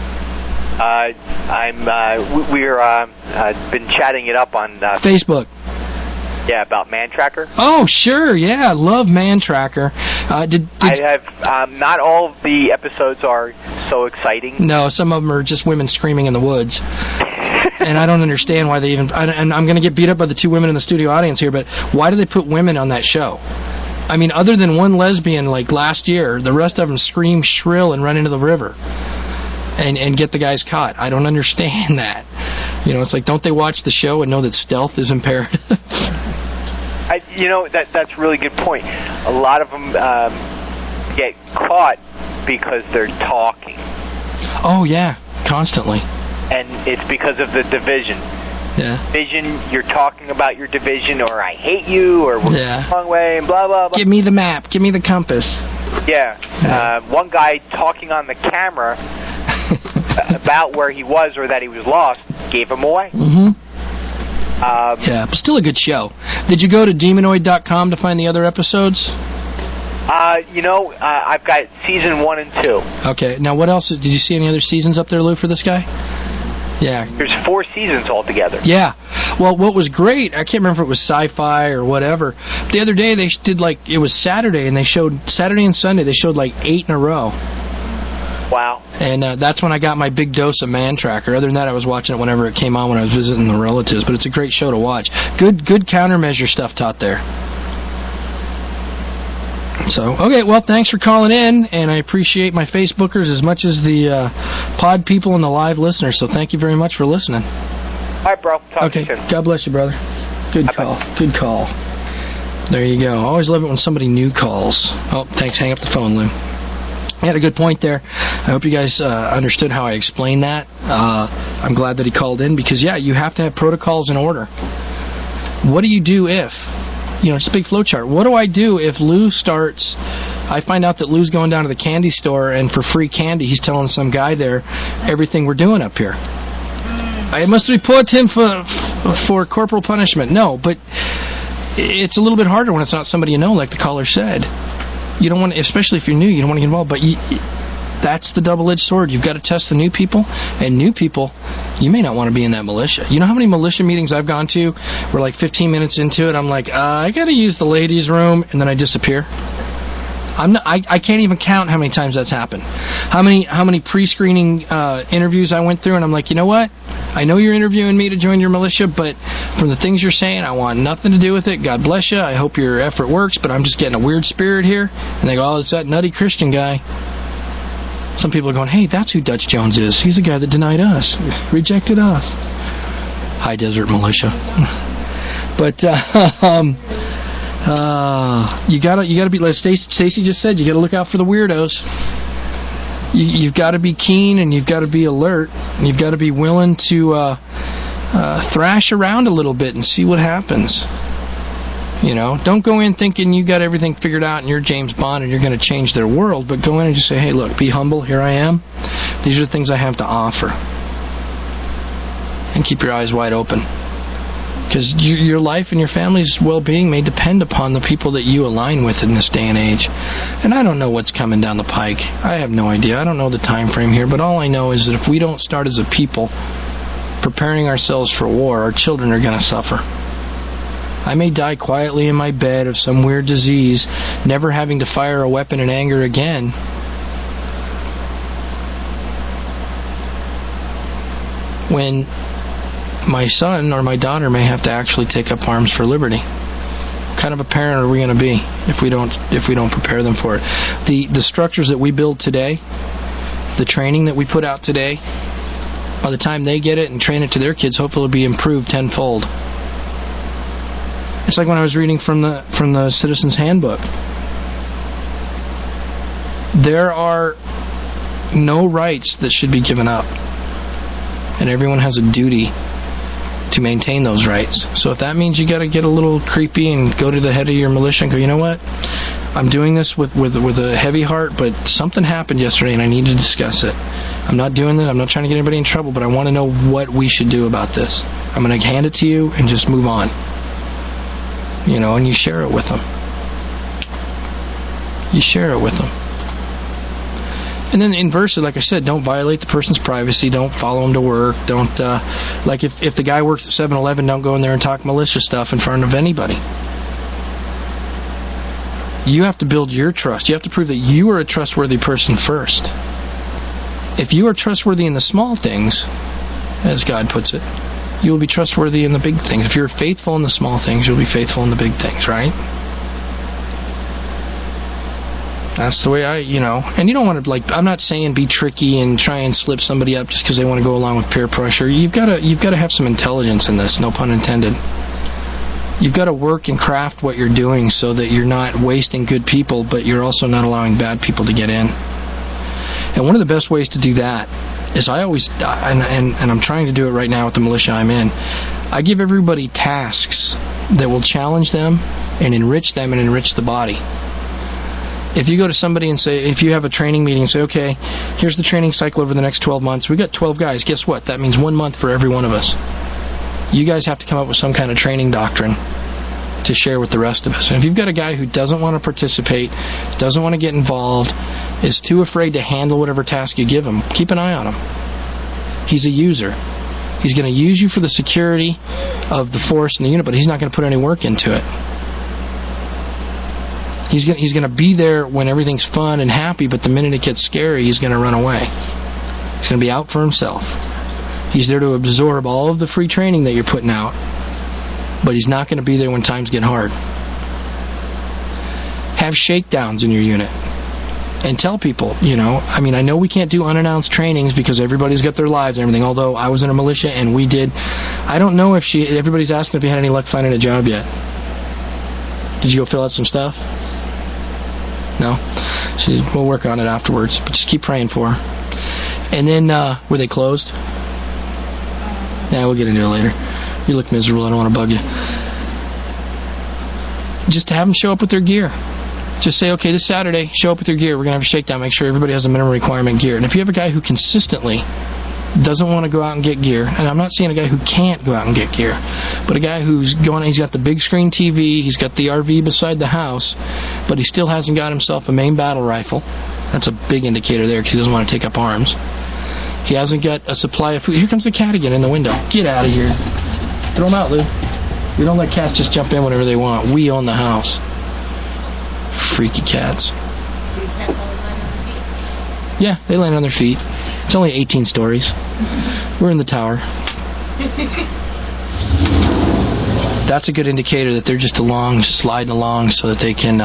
Speaker 18: We're been chatting it up on
Speaker 10: Facebook.
Speaker 18: Yeah, about Man Tracker.
Speaker 10: Oh, sure, yeah, I love Man Tracker.
Speaker 18: I have not all of the episodes are so exciting.
Speaker 10: No, some of them are just women screaming in the woods. And I don't understand why they even... And I'm going to get beat up by the 2 women in the studio audience here, but why do they put women on that show? I mean, other than one lesbian like last year, the rest of them scream shrill and run into the river and get the guys caught. I don't understand that. It's like, don't they watch the show and know that stealth is imperative?
Speaker 18: That's a really good point. A lot of them get caught because they're talking.
Speaker 10: Oh, yeah, constantly.
Speaker 18: And it's because of the division. division, you're talking about your division, or I hate you, or we're going the wrong way, and blah, blah, blah.
Speaker 10: Give me the map. Give me the compass.
Speaker 18: One guy talking on the camera about where he was or that he was lost gave him away.
Speaker 10: But still a good show. Did you go to Demonoid.com to find the other episodes?
Speaker 18: I've got season 1 and 2.
Speaker 10: Okay. Now, what else? Did you see any other seasons up there, Lou, for this guy? Yeah.
Speaker 18: There's 4 seasons altogether.
Speaker 10: Yeah. Well, what was great, I can't remember if it was Sci-Fi or whatever. The other day they did it was Saturday, and they showed Saturday and Sunday. They showed 8 in a row.
Speaker 18: Wow.
Speaker 10: And that's when I got my big dose of Man Tracker. Other than that, I was watching it whenever it came on when I was visiting the relatives. But it's a great show to watch. Good countermeasure stuff taught there. So, okay, well, thanks for calling in, and I appreciate my Facebookers as much as the pod people and the live listeners, so thank you very much for listening.
Speaker 18: All right, bro. Talk to you soon.
Speaker 10: God bless you, brother. Good call. Good call. There you go. I always love it when somebody new calls. Oh, thanks. Hang up the phone, Lou. He had a good point there. I hope you guys understood how I explained that. I'm glad that he called in because, you have to have protocols in order. What do you do if... it's a big flow chart. What do I do if Lou starts... I find out that Lou's going down to the candy store, and for free candy, he's telling some guy there everything we're doing up here. I must report him for corporal punishment. No, but it's a little bit harder when it's not somebody you know, like the caller said. You don't want to, especially if you're new, you don't want to get involved. But that's the double-edged sword. You've got to test the new people, and new people, you may not want to be in that militia. You know how many militia meetings I've gone to where 15 minutes into it, I'm like, I got to use the ladies' room, and then I disappear? I can't even count how many times that's happened. How many pre-screening interviews I went through, and I'm like, you know what? I know you're interviewing me to join your militia, but from the things you're saying, I want nothing to do with it. God bless you. I hope your effort works, but I'm just getting a weird spirit here. And they go, oh, it's that nutty Christian guy. Some people are going, hey, that's who Dutch Jones is. He's the guy that denied us, rejected us. High Desert Militia. But you gotta be, like Stacy just said, you gotta look out for the weirdos. You've got to be keen, and you've got to be alert, and you've got to be willing to thrash around a little bit and see what happens. Don't go in thinking you got everything figured out and you're James Bond and you're going to change their world, but go in and just say, hey, look, be humble, here I am. These are the things I have to offer. And keep your eyes wide open. Because your life and your family's well-being may depend upon the people that you align with in this day and age. And I don't know what's coming down the pike. I have no idea. I don't know the time frame here, but all I know is that if we don't start as a people preparing ourselves for war, our children are going to suffer. I may die quietly in my bed of some weird disease, never having to fire a weapon in anger again. When my son or my daughter may have to actually take up arms for liberty. What kind of a parent are we going to be if we don't prepare them for it? The structures that we build today, the training that we put out today, by the time they get it and train it to their kids, hopefully it'll be improved tenfold. It's like when I was reading from the Citizen's Handbook. There are no rights that should be given up, and everyone has a duty to maintain those rights. So if that means you got to get a little creepy and go to the head of your militia and go, you know what? I'm doing this with a heavy heart, but something happened yesterday and I need to discuss it. I'm not doing this. I'm not trying to get anybody in trouble, but I want to know what we should do about this. I'm going to hand it to you and just move on. And you share it with them. You share it with them. And then inversely, like I said, don't violate the person's privacy. Don't follow them to work. Don't, if the guy works at 7-Eleven, don't go in there and talk militia stuff in front of anybody. You have to build your trust. You have to prove that you are a trustworthy person first. If you are trustworthy in the small things, as God puts it, you will be trustworthy in the big things. If you're faithful in the small things, you'll be faithful in the big things, right? That's the way and you don't want to, I'm not saying be tricky and try and slip somebody up just because they want to go along with peer pressure. You've got to have some intelligence in this, no pun intended. You've got to work and craft what you're doing so that you're not wasting good people, but you're also not allowing bad people to get in. And one of the best ways to do that is I always, and I'm trying to do it right now with the militia I'm in, I give everybody tasks that will challenge them and enrich the body. If you go to somebody and say, if you have a training meeting and say, okay, here's the training cycle over the next 12 months. We got 12 guys. Guess what? That means 1 month for every one of us. You guys have to come up with some kind of training doctrine to share with the rest of us. And if you've got a guy who doesn't want to participate, doesn't want to get involved, is too afraid to handle whatever task you give him, keep an eye on him. He's a user. He's going to use you for the security of the force and the unit, but he's not going to put any work into it. He's going to be there when everything's fun and happy, but the minute it gets scary, he's going to run away. He's going to be out for himself. He's there to absorb all of the free training that you're putting out, but he's not going to be there when times get hard. Have shakedowns in your unit. And tell people, I know we can't do unannounced trainings because everybody's got their lives and everything, although I was in a militia and we did. I don't know if everybody's asking if you had any luck finding a job yet. Did you go fill out some stuff? No? We'll work on it afterwards, but just keep praying for her. And then, were they closed? Yeah, we'll get into it later. You look miserable, I don't want to bug you. Just to have them show up with their gear. Just say, okay, this Saturday, show up with your gear. We're going to have a shakedown, make sure everybody has a minimum requirement gear. And if you have a guy who consistently doesn't want to go out and get gear, and I'm not saying a guy who can't go out and get gear, but a guy who's going, he's got the big screen TV, he's got the RV beside the house, but he still hasn't got himself a main battle rifle. That's a big indicator there because he doesn't want to take up arms. He hasn't got a supply of food. Here comes the cat again in the window. Get out of here. Throw him out, Lou. We don't let cats just jump in whenever they want. We own the house. Freaky cats.
Speaker 12: Do cats always land on their feet?
Speaker 10: Yeah, they land on their feet. It's only 18 stories. We're in the tower. That's a good indicator that they're just sliding along so that they can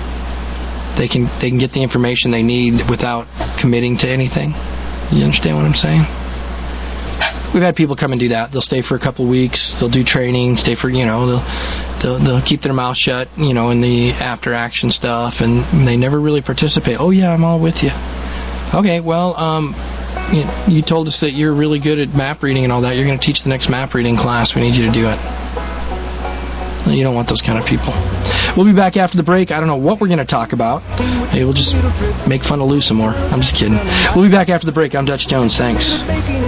Speaker 10: get the information they need without committing to anything. You understand what I'm saying? We've had people come and do that. They'll stay for a couple weeks. They'll do training. Stay for they'll keep their mouth shut. In the after action stuff, and they never really participate. Oh yeah, I'm all with you. Okay, well, you told us that you're really good at map reading and all that. You're going to teach the next map reading class. We need you to do it. You don't want those kind of people. We'll be back after the break. I don't know what we're going to talk about. Maybe we'll just make fun of Lou some more. I'm just kidding. We'll be back after the break. I'm Dutch Jones. Thanks.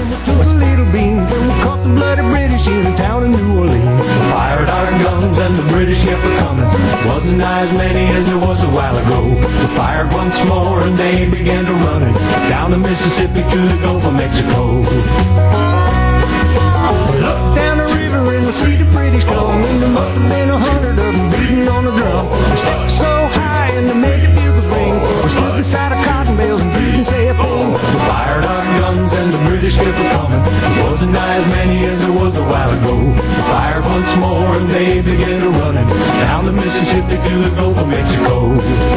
Speaker 15: Fired our guns and the British kept coming. Wasn't as many as there was a while ago. We fired once more and they began to run it down the Mississippi to the Gulf of Mexico. We looked down the river and we see the British coming. There must have been 100 of them beating on the drum. We stuck so high and they made the bugles ring. We stood beside our cotton bales and didn't say a thing. We fired our guns and the British kept coming. There wasn't as many as there was a while ago. We fired once more and they began to run it down the Mississippi to the Gulf of Mexico.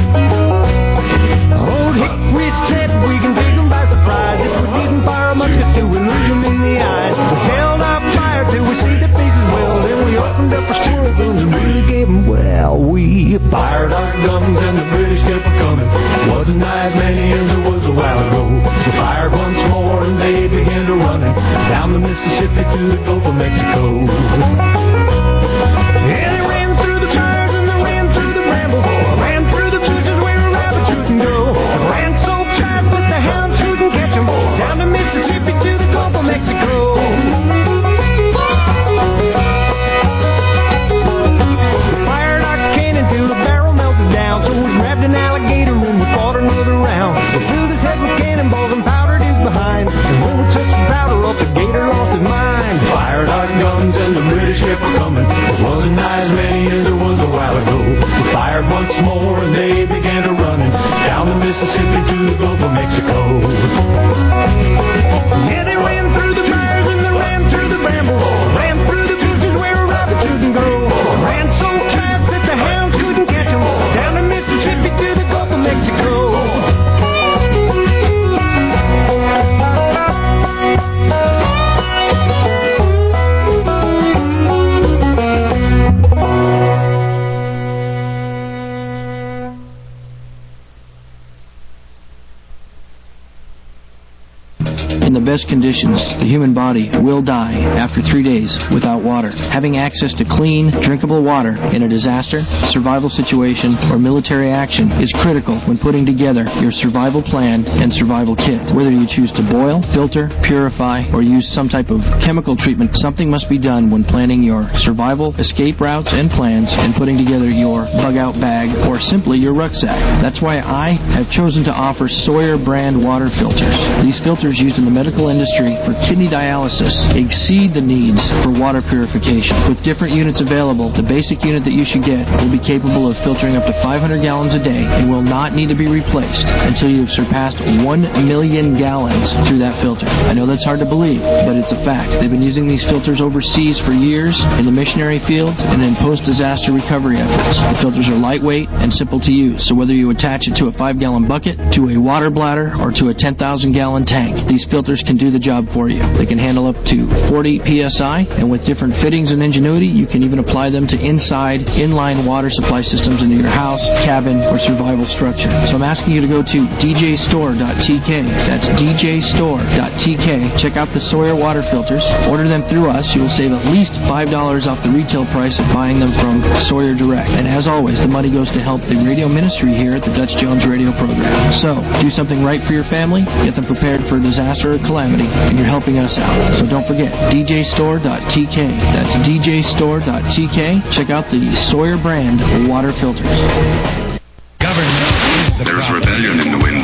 Speaker 15: Old Hickory said we can take them by surprise. If we didn't fire a musket till we looked them in the eyes. We held our fire till we see their faces well. Then we opened up our squirrel guns and really gave them well. We fired our guns and the British kept coming. Wasn't as many as there was a while ago. We fired once more and they began to run it down the Mississippi to the Gulf of Mexico. Yeah, they ran through the fires and they ran through the brambles. Ran through the bushes where a rabbit shouldn't go. Ran so fast that the hounds couldn't catch them. Down the Mississippi to the Gulf of Mexico. We fired our cannon till the barrel melted down. So we grabbed an alligator and we fought another round. We filled his head with cannonballs and powdered his behind. And when we touched the powder up, the gator lost his mind. Fired our guns and the
Speaker 10: conditions, the human body will die after 3 days without water. Having access to clean, drinkable water in a disaster, survival situation, or military action is critical when putting together your survival plan and survival kit. Whether you choose to boil, filter, purify, or use some type of chemical treatment, something must be done when planning your survival, escape routes, and plans, and putting together your bug-out bag or simply your rucksack. That's why I have chosen to offer Sawyer brand water filters. These filters used in the medical industry for kidney dialysis exceed the needs for water purification. With different units available, the basic unit that you should get will be capable of filtering up to 500 gallons a day and will not need to be replaced until you have surpassed 1 million gallons through that filter. I know that's hard to believe, but it's a fact. They've been using these filters overseas for years in the missionary fields and in post-disaster recovery efforts. The filters are lightweight and simple to use, so whether you attach it to a 5-gallon bucket, to a water bladder, or to a 10,000-gallon tank, these filters can do the job for you. They can handle up to 40 psi, and with different fittings and ingenuity, you can even apply them to inside, inline water supply systems into your house, cabin, or survival structure. So I'm asking you to go to djstore.tk. That's djstore.tk. Check out the Sawyer water filters. Order them through us. You will save at least $5 off the retail price of buying them from Sawyer Direct. And as always, the money goes to help the radio ministry here at the Dutch Jones Radio Program. So, do something right for your family, get them prepared for disaster or calamity, and you're helping us out. So don't forget, djstore.tk. That's djstore.tk. Check out the Sawyer brand water filters.
Speaker 17: There's rebellion in the wind.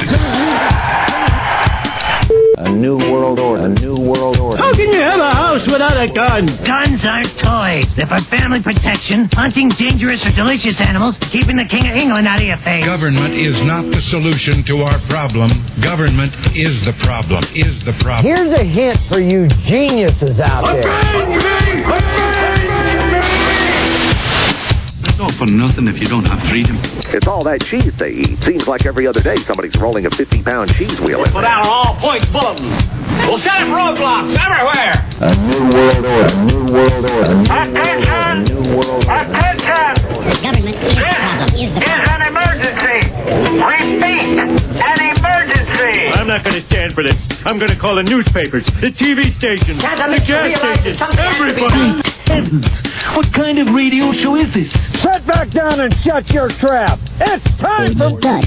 Speaker 14: A new world order. A new world order.
Speaker 2: How can you have a house without a gun? Guns aren't toys. They're for family protection, hunting dangerous or delicious animals, keeping the King of England out of your face.
Speaker 3: Government is not the solution to our problem. Government is the problem.
Speaker 4: Here's a hint for you geniuses out there.
Speaker 17: It's all for nothing if you don't have freedom.
Speaker 6: It's all that cheese they eat. Seems like every other day somebody's rolling a 50-pound cheese wheel in
Speaker 1: Put
Speaker 6: there.
Speaker 1: out an all-points bulletin. We'll set up roadblocks everywhere.
Speaker 14: A new world order. A new world order.
Speaker 1: Attention!
Speaker 14: A new world order.
Speaker 1: Attention!
Speaker 7: The government is the problem.
Speaker 1: This is an emergency. Repeat, an emergency.
Speaker 8: I'm not going to stand for this. I'm going to call the newspapers, the TV stations, the gas stations, everybody.
Speaker 9: Heavens! What kind of radio show is this?
Speaker 4: Sit back down and shut your trap. It's time for
Speaker 7: Dutch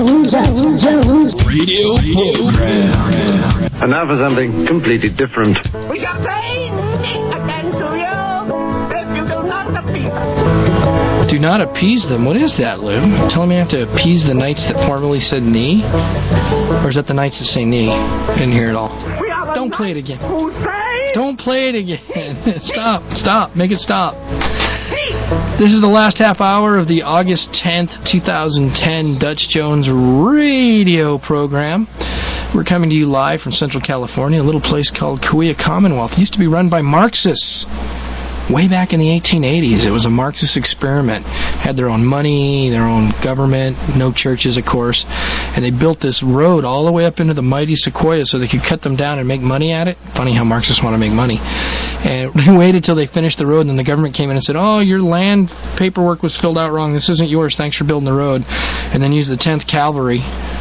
Speaker 7: Jones
Speaker 9: Radio Program.
Speaker 5: And now for something completely different.
Speaker 1: We got pain. Attend to you. If you do not appeal.
Speaker 10: Do not appease them. What is that, Lou? You're telling me I have to appease the knights that formerly said knee? Or is that the knights that say knee? I didn't hear it all. Don't play it again. Don't play it again. Stop. Make it stop. This is the last half hour of the August 10th, 2010 Dutch Jones radio program. We're coming to you live from Central California, a little place called Cahuilla Commonwealth. It used to be run by Marxists. Way back in the 1880s, it was a Marxist experiment. Had their own money, their own government, no churches, of course. And they built this road all the way up into the mighty sequoias so they could cut them down and make money at it. Funny how Marxists want to make money. And they waited till they finished the road, and then the government came in and said, oh, your land paperwork was filled out wrong. This isn't yours. Thanks for building the road. And then used the 10th Cavalry,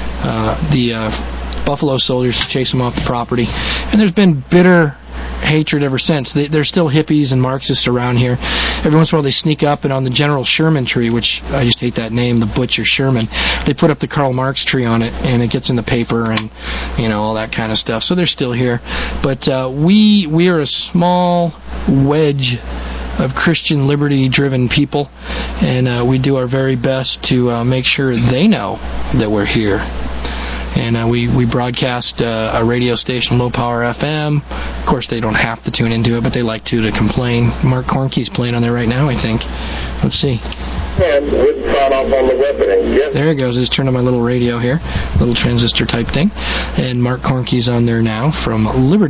Speaker 10: the Buffalo Soldiers, to chase them off the property. And there's been bitter hatred ever since. There's still hippies and Marxists around here. Every once in a while they sneak up, and on the General Sherman tree, which I just hate that name, the Butcher Sherman, they put up the Karl Marx tree on it, and it gets in the paper and, all that kind of stuff. So they're still here. But we are a small wedge of Christian liberty-driven people, and we do our very best to make sure they know that we're here. And we broadcast a radio station, Low Power FM. Of course, they don't have to tune into it, but they like to complain. Mark Cornke's playing on there right now, I think. Let's see. There it goes. I just turned on my little radio here, little transistor type thing. And Mark Cornke's on there now from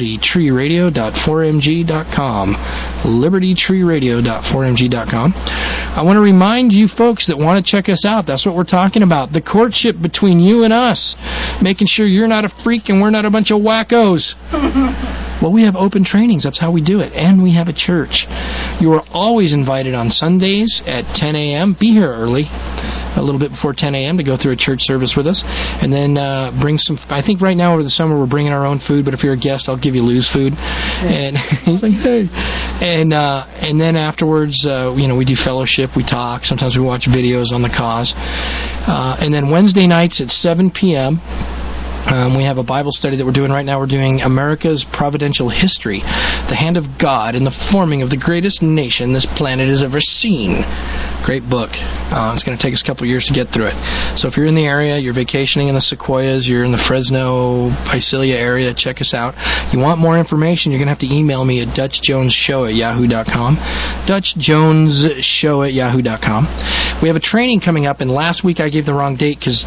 Speaker 10: libertytreeradio.4mg.com. libertytreeradio.4mg.com. I want to remind you folks that want to check us out. That's what we're talking about. The courtship between you and us. Making sure you're not a freak and we're not a bunch of wackos. Well, we have open trainings. That's how we do it. And we have a church. You are always invited on Sundays at 10 a.m. Be here early. a little bit before 10 a.m. to go through a church service with us, and then bring some. I think right now over the summer we're bringing our own food, but if you're a guest, I'll give you Lou's food. And he's like, hey. And then afterwards, we do fellowship, we talk. Sometimes we watch videos on the cause. And then Wednesday nights at 7 p.m. We have a Bible study that we're doing right now. We're doing America's Providential History, the hand of God in the forming of the greatest nation this planet has ever seen. Great book. It's going to take us a couple years to get through it. So if you're in the area, you're vacationing in the Sequoias, you're in the Fresno, Visalia area, check us out. You want more information, you're going to have to email me at DutchJonesShow@yahoo.com. DutchJonesShow@yahoo.com. We have a training coming up, and last week I gave the wrong date because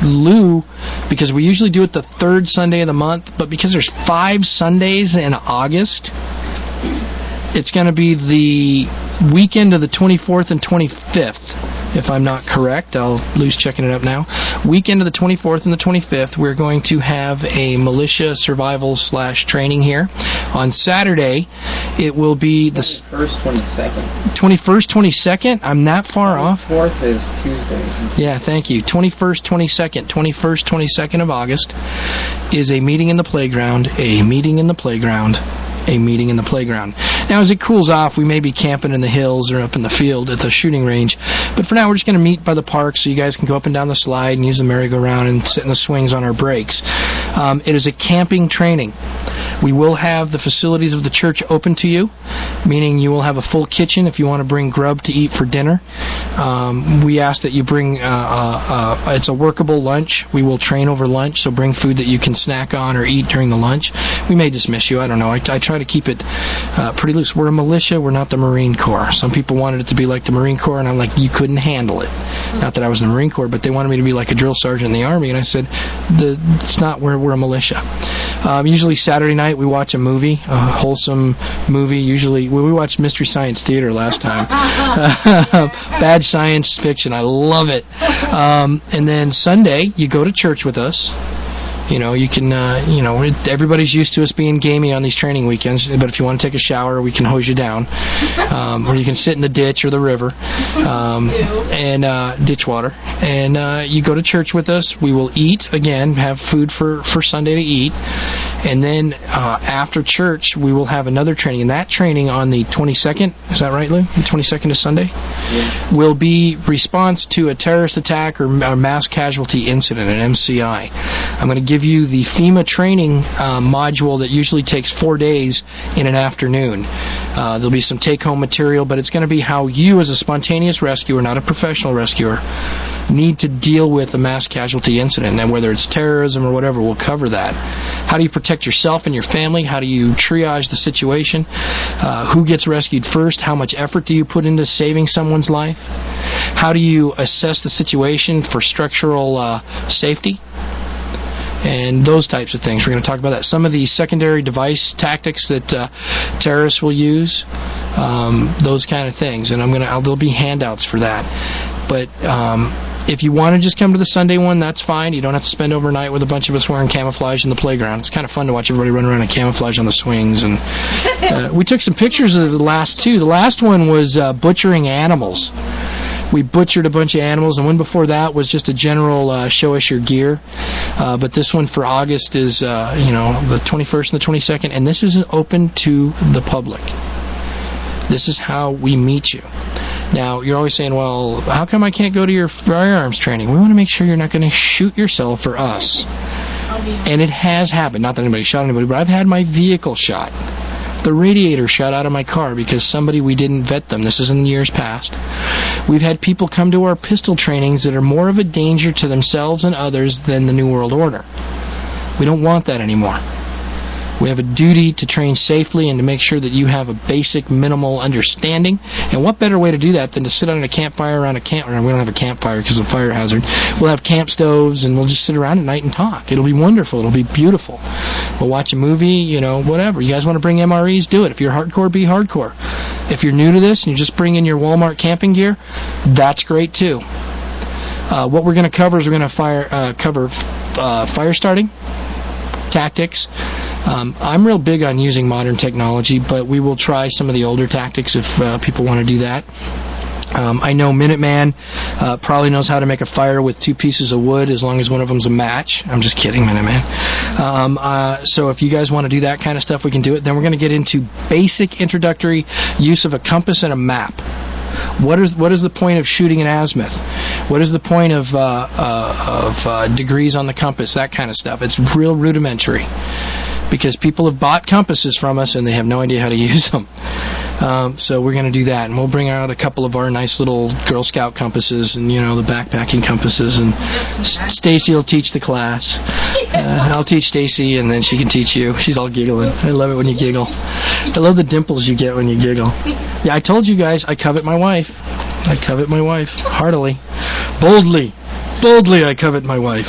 Speaker 10: we usually do it the third Sunday of the month, but because there's 5 Sundays in August, it's going to be the weekend of the 24th and 25th, if I'm not correct. Lou's checking it up now. Weekend of the 24th and the 25th, we're going to have a militia survival / training here. On Saturday, it will be the
Speaker 11: 21st, 22nd.
Speaker 10: 21st, 22nd? I'm that far off?
Speaker 11: 4th is Tuesday.
Speaker 10: Yeah, thank you. 21st, 22nd. 21st, 22nd of August is a meeting in the playground, a meeting in the playground, a meeting in the playground. Now, as it cools off, we may be camping in the hills or up in the field at the shooting range. But for now, we're just going to meet by the park so you guys can go up and down the slide and use the merry-go-round and sit in the swings on our breaks. It is a camping training. We will have the facilities of the church open to you, meaning you will have a full kitchen if you want to bring grub to eat for dinner. We ask that you bring, it's a workable lunch. We will train over lunch, so bring food that you can snack on or eat during the lunch. We may dismiss you, I don't know. I try to keep it pretty loose. We're a militia, we're not the Marine Corps. Some people wanted it to be like the Marine Corps, and I'm like, you couldn't handle it. Not that I was in the Marine Corps, but they wanted me to be like a drill sergeant in the Army, and I said, it's not, we're a militia. Usually Saturday night we watch a movie, a wholesome movie. Usually we watched Mystery Science Theater last time. Bad science fiction, I love it. And then Sunday you go to church with us. You can, everybody's used to us being gamey on these training weekends, but if you want to take a shower, we can hose you down. Or you can sit in the ditch or the river, and ditch water. And you go to church with us. We will eat, again, have food for Sunday to eat. And then after church, we will have another training. And that training on the 22nd, is that right, Lou? The 22nd is Sunday? Yeah. Will be response to a terrorist attack or mass casualty incident, an MCI. I'm going to give you the FEMA training module that usually takes 4 days in an afternoon. There'll be some take-home material, but it's going to be how you, as a spontaneous rescuer, not a professional rescuer, need to deal with a mass casualty incident. And whether it's terrorism or whatever, we'll cover that. How do you protect yourself and your family? How do you triage the situation? Who gets rescued first? How much effort do you put into saving someone's life? How do you assess the situation for structural safety? And those types of things. We're going to talk about that. Some of the secondary device tactics that terrorists will use, those kind of things. And there'll be handouts for that. But if you want to just come to the Sunday one, that's fine. You don't have to spend overnight with a bunch of us wearing camouflage in the playground. It's kind of fun to watch everybody run around in camouflage on the swings. And we took some pictures of the last two. The last one was butchering animals. We butchered a bunch of animals, and one before that was just a general show us your gear. But this one for August is, the 21st and the 22nd, and this isn't open to the public. This is how we meet you. Now, you're always saying, well, how come I can't go to your firearms training? We want to make sure you're not going to shoot yourself or us. And it has happened. Not that anybody shot anybody, but I've had my vehicle shot. The radiator shot out of my car because we didn't vet them. This is in years past. We've had people come to our pistol trainings that are more of a danger to themselves and others than the New World Order. We don't want that anymore. We have a duty to train safely and to make sure that you have a basic minimal understanding. And what better way to do that than to sit on a campfire around a campfire? We don't have a campfire because of a fire hazard. We'll have camp stoves and we'll just sit around at night and talk. It'll be wonderful. It'll be beautiful. We'll watch a movie, whatever. You guys want to bring MREs? Do it. If you're hardcore, be hardcore. If you're new to this and you just bring in your Walmart camping gear, that's great too. What we're going to cover is we're going to cover fire starting, tactics. I'm real big on using modern technology, but we will try some of the older tactics if people want to do that. I know Minuteman probably knows how to make a fire with 2 pieces of wood as long as one of them's a match. I'm just kidding, Minuteman. So if you guys want to do that kind of stuff, we can do it. Then we're going to get into basic introductory use of a compass and a map. What is the point of shooting an azimuth? What is the point of degrees on the compass? That kind of stuff. It's real rudimentary because people have bought compasses from us and they have no idea how to use them. So we're going to do that, and we'll bring out a couple of our nice little Girl Scout compasses and, the backpacking compasses, and Stacy will teach the class. I'll teach Stacy, and then she can teach you. She's all giggling. I love it when you giggle. I love the dimples you get when you giggle. Yeah, I told you guys, I covet my wife. I covet my wife. Heartily. Boldly, I covet my wife.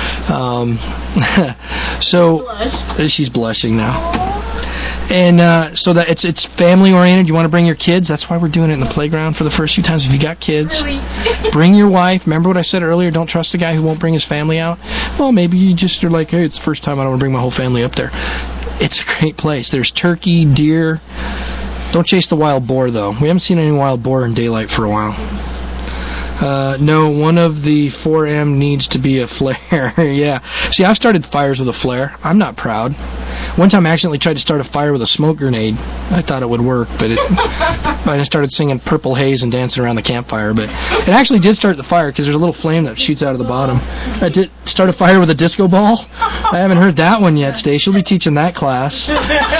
Speaker 10: So, she's blushing now. And so that it's family oriented. You want to bring your kids. That's why we're doing it in the playground for the first few times. If you got kids, bring your wife. Remember what I said earlier? Don't trust a guy who won't bring his family out. Well, maybe you just are like, hey, it's the first time I don't want to bring my whole family up there. It's a great place. There's turkey, deer. Don't chase the wild boar, though. We haven't seen any wild boar in daylight for a while. No, one of the 4M needs to be a flare. Yeah. See, I've started fires with a flare. I'm not proud. One time I accidentally tried to start a fire with a smoke grenade. I thought it would work, but I started singing Purple Haze and dancing around the campfire. But it actually did start the fire because there's a little flame that shoots out of the bottom. I did start a fire with a disco ball. I haven't heard that one yet, Stace. You'll be teaching that class.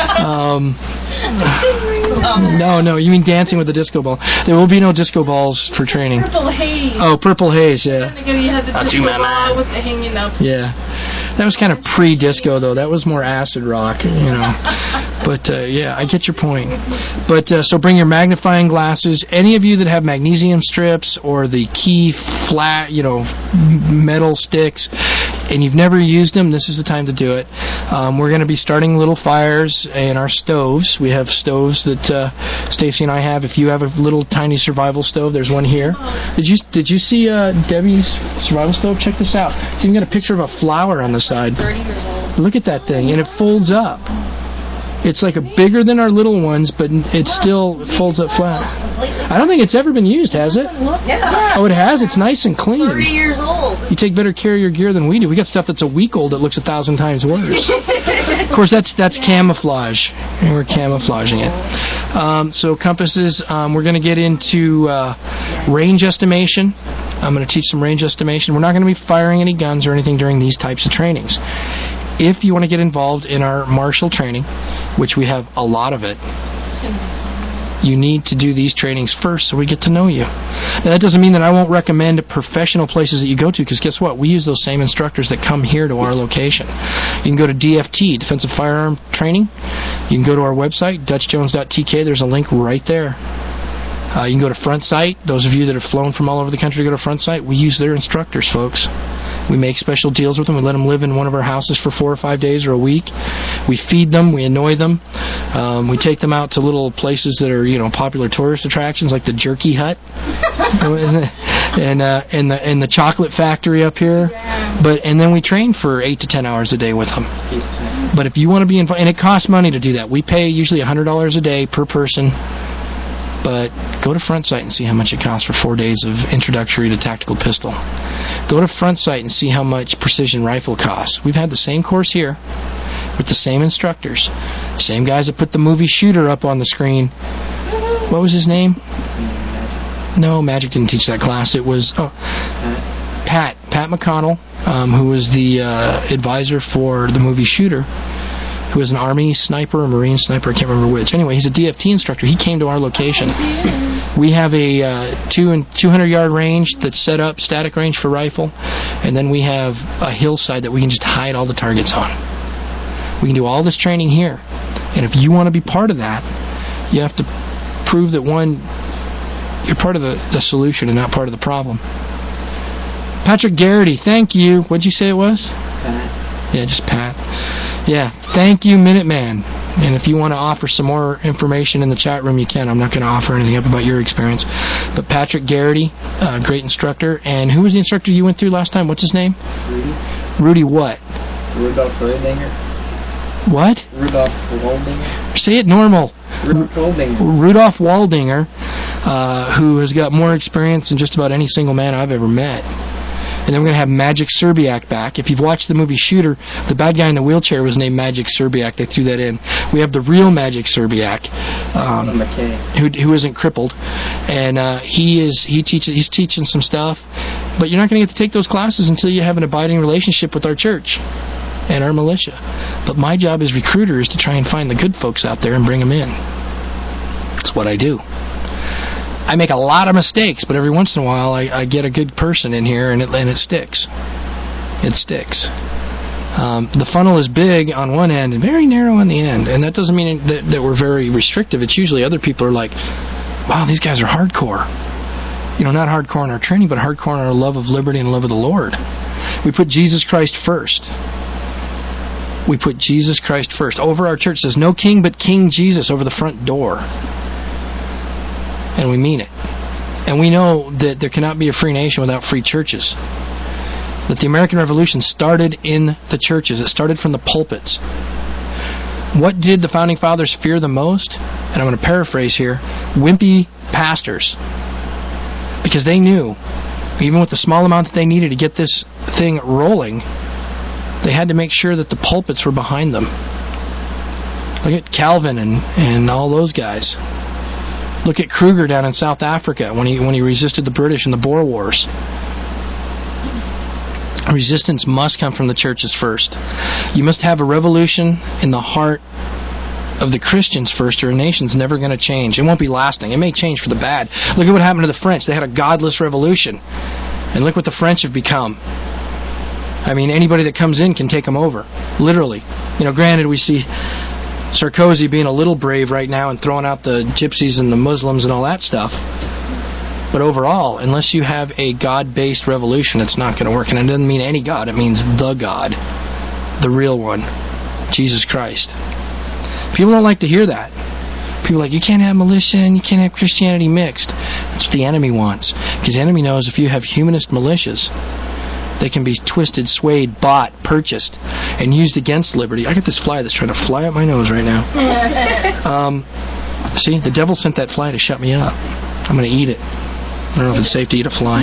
Speaker 10: No, you mean dancing with a disco ball. There will be no disco balls for training.
Speaker 12: Purple Haze.
Speaker 10: Oh, Purple Haze, yeah.
Speaker 12: And again, you had the disco ball with the hanging up.
Speaker 10: Yeah. That was kind of pre-disco, though. That was more acid rock, But, yeah, I get your point. But, so bring your magnifying glasses. Any of you that have magnesium strips or the key flat, metal sticks, and you've never used them, this is the time to do it. We're going to be starting little fires in our stoves. We have stoves that Stacy and I have. If you have a little tiny survival stove, there's one here. Did you see Debbie's survival stove? Check this out. She's even got a picture of a flower on the side.
Speaker 12: 30 years old.
Speaker 10: Look at that thing, and it folds up. It's like bigger than our little ones, but it still folds up flat. I don't think it's ever been used, has it?
Speaker 12: Yeah.
Speaker 10: Oh, it has? It's nice and clean.
Speaker 12: 30 years old.
Speaker 10: You take better care of your gear than we do. We got stuff that's a week old that looks 1,000 times worse. Of course, that's camouflage, and we're camouflaging it. So compasses, we're going to get into range estimation. I'm going to teach some range estimation. We're not going to be firing any guns or anything during these types of trainings. If you want to get involved in our martial training, which we have a lot of it, you need to do these trainings first so we get to know you. Now, that doesn't mean that I won't recommend professional places that you go to, because guess what? We use those same instructors that come here to our location. You can go to DFT, Defensive Firearm Training. You can go to our website, dutchjones.tk. There's a link right there. You can go to Front Sight. Those of you that have flown from all over the country to go to Front Sight, we use their instructors, folks. We make special deals with them. We let them live in one of our houses for 4 or 5 days or a week. We feed them. We annoy them. We take them out to little places that are, popular tourist attractions, like the Jerky Hut and the Chocolate Factory up here. And then we train for 8 to 10 hours a day with them. But if you want to be involved, and it costs money to do that. We pay usually $100 a day per person. But go to Front Sight and see how much it costs for 4 days of introductory to tactical pistol. Go to Front Sight and see how much precision rifle costs. We've had the same course here with the same instructors. Same guys that put the movie Shooter up on the screen. What was his name? No, Magic didn't teach that class. It was Pat McConnell, who was the advisor for the movie Shooter, who was an Army sniper, a Marine sniper, I can't remember which. Anyway, he's a DFT instructor. He came to our location. We have a 200-yard range that's set up, static range for rifle, and then we have a hillside that we can just hide all the targets on. We can do all this training here. And if you want to be part of that, you have to prove that, one, you're part of the solution and not part of the problem. Patrick Garrity, thank you. What'd you say it was? Pat. Yeah, just Pat. Yeah, thank you, Minuteman. And if you want to offer some more information in the chat room, you can. I'm not going to offer anything up about your experience. But Patrick Garrity, great instructor. And who was the instructor you went through last time? What's his name? Rudy what?
Speaker 11: Rudolph Waldinger.
Speaker 10: What?
Speaker 11: Rudolph Waldinger.
Speaker 10: Say it normal.
Speaker 11: Rudolph Waldinger.
Speaker 10: Rudolph Waldinger. who has got more experience than just about any single man I've ever met. And then we're going to have Magic Serbiak back. If you've watched the movie Shooter, the bad guy in the wheelchair was named Magic Serbiak. They threw that in. We have the real Magic Serbiak, who isn't crippled, and he's teaching some stuff. But you're not going to get to take those classes until you have an abiding relationship with our church and our militia. But my job as recruiter is to try and find the good folks out there and bring them in. That's what I do. I make a lot of mistakes, but every once in a while I get a good person in here, and it sticks. It sticks. The funnel is big on one end and very narrow on the end, and that doesn't mean that we're very restrictive. It's usually other people are like, wow, these guys are hardcore. Not hardcore in our training, but hardcore in our love of liberty and love of the Lord. We put Jesus Christ first. We put Jesus Christ first. Over our church says, no king but King Jesus over the front door. And we mean it. And we know that there cannot be a free nation without free churches. That the American Revolution started in the churches. It started from the pulpits. What did the Founding Fathers fear the most? And I'm going to paraphrase here. Wimpy pastors. Because they knew, even with the small amount that they needed to get this thing rolling, they had to make sure that the pulpits were behind them. Look at Calvin and all those guys. Look at Kruger down in South Africa when he resisted the British in the Boer Wars. Resistance must come from the churches first. You must have a revolution in the heart of the Christians first, or a nation's never going to change. It won't be lasting. It may change for the bad. Look at what happened to the French. They had a godless revolution. And look what the French have become. I mean, anybody that comes in can take them over. Literally. Granted, we see Sarkozy being a little brave right now and throwing out the gypsies and the Muslims and all that stuff. But overall, unless you have a God-based revolution, it's not going to work. And it doesn't mean any God. It means the God. The real one. Jesus Christ. People don't like to hear that. People are like, you can't have militia and you can't have Christianity mixed. That's what the enemy wants. Because the enemy knows if you have humanist militias, they can be twisted, swayed, bought, purchased, and used against liberty. I got this fly that's trying to fly up my nose right now. See, the devil sent that fly to shut me up. I'm going to eat it. I don't know if it's safe to eat a fly.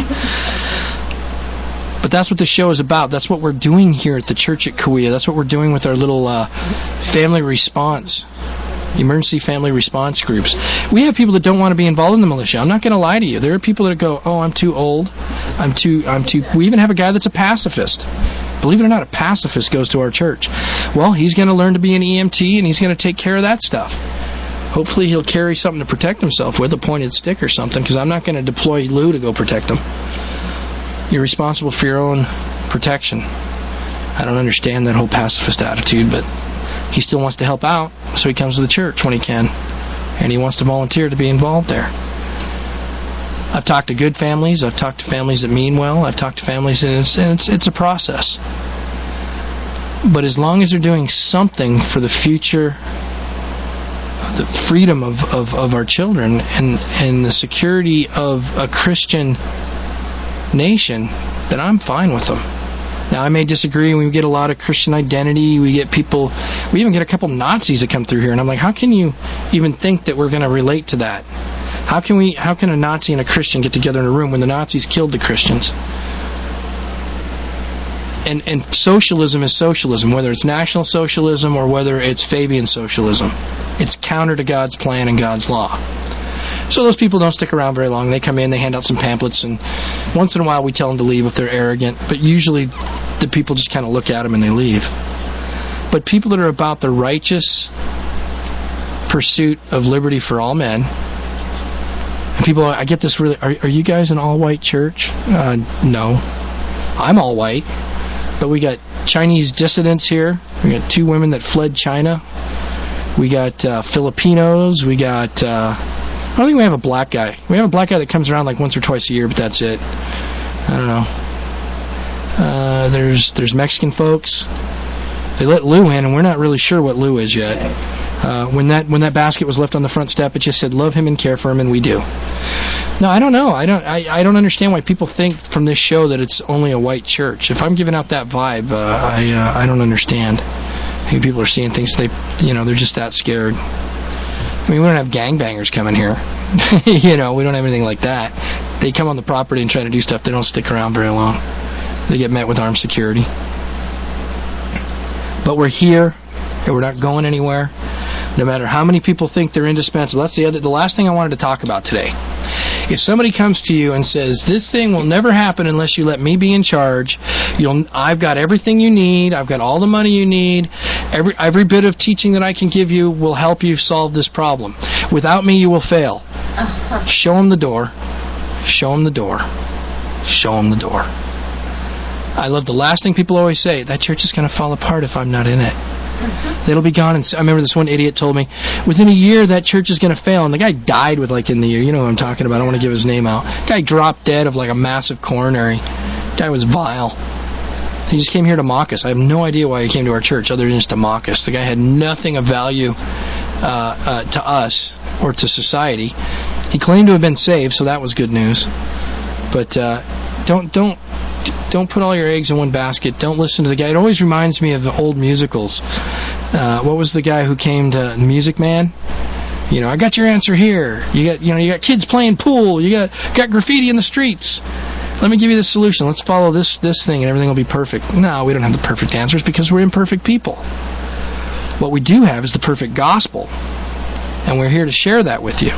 Speaker 10: But that's what this show is about. That's what we're doing here at the church at Kauai. That's what we're doing with our little family response, emergency family response groups. We have people that don't want to be involved in the militia. I'm not going to lie to you. There are people that go, oh, I'm too old. I'm too. We even have a guy that's a pacifist. Believe it or not, a pacifist goes to our church. Well, he's going to learn to be an EMT, and he's going to take care of that stuff. Hopefully he'll carry something to protect himself with, a pointed stick or something, because I'm not going to deploy Lou to go protect him. You're responsible for your own protection. I don't understand that whole pacifist attitude, but he still wants to help out, so he comes to the church when he can, and he wants to volunteer to be involved there. I've talked to good families. I've talked to families that mean well. I've talked to families, and it's a process. But as long as they're doing something for the future, the freedom of our children, and the security of a Christian nation, then I'm fine with them. Now, I may disagree. We get a lot of Christian identity. We even get a couple Nazis that come through here, and I'm like, how can you even think that we're going to relate to that? How can a Nazi and a Christian get together in a room when the Nazis killed the Christians? And socialism is socialism, whether it's National Socialism or whether it's Fabian Socialism. It's counter to God's plan and God's law. So those people don't stick around very long. They come in, they hand out some pamphlets, and once in a while we tell them to leave if they're arrogant. But usually the people just kind of look at them and they leave. But people that are about the righteous pursuit of liberty for all men, and people, I get this really, are you guys an all-white church? No. I'm all white. But we got Chinese dissidents here. We got 2 women that fled China. We got Filipinos. We got... I don't think we have a black guy. We have a black guy that comes around like once or twice a year, but that's it. I don't know. There's Mexican folks. They let Lou in, and we're not really sure what Lou is yet. When that basket was left on the front step, it just said, love him and care for him, and we do. No, I don't know. I don't understand why people think from this show that it's only a white church. If I'm giving out that vibe, I don't understand. Maybe people are seeing things they're just that scared. I mean, we don't have gangbangers coming here. You know, we don't have anything like that. They come on the property and try to do stuff. They don't stick around very long. They get met with armed security. But we're here, and we're not going anywhere. No matter how many people think they're indispensable. That's the last thing I wanted to talk about today. If somebody comes to you and says, this thing will never happen unless you let me be in charge, I've got everything you need, I've got all the money you need, every bit of teaching that I can give you will help you solve this problem. Without me, you will fail. Show them the door. Show them the door. Show them the door. I love the last thing people always say, that church is going to fall apart if I'm not in it. It'll be gone. And I remember this one idiot told me, within a year that church is going to fail. And the guy died in the year. You know what I'm talking about. I don't want to give his name out. The guy dropped dead of a massive coronary. The guy was vile. He just came here to mock us. I have no idea why he came to our church other than just to mock us. The guy had nothing of value to us or to society. He claimed to have been saved, so that was good news. But don't put all your eggs in one basket. Don't listen to the guy. It always reminds me of the old musicals. What was the guy who came to Music Man? You know, I got your answer here. You got kids playing pool. You got graffiti in the streets. Let me give you the solution. Let's follow this thing and everything will be perfect. No, we don't have the perfect answers because we're imperfect people. What we do have is the perfect gospel. And we're here to share that with you.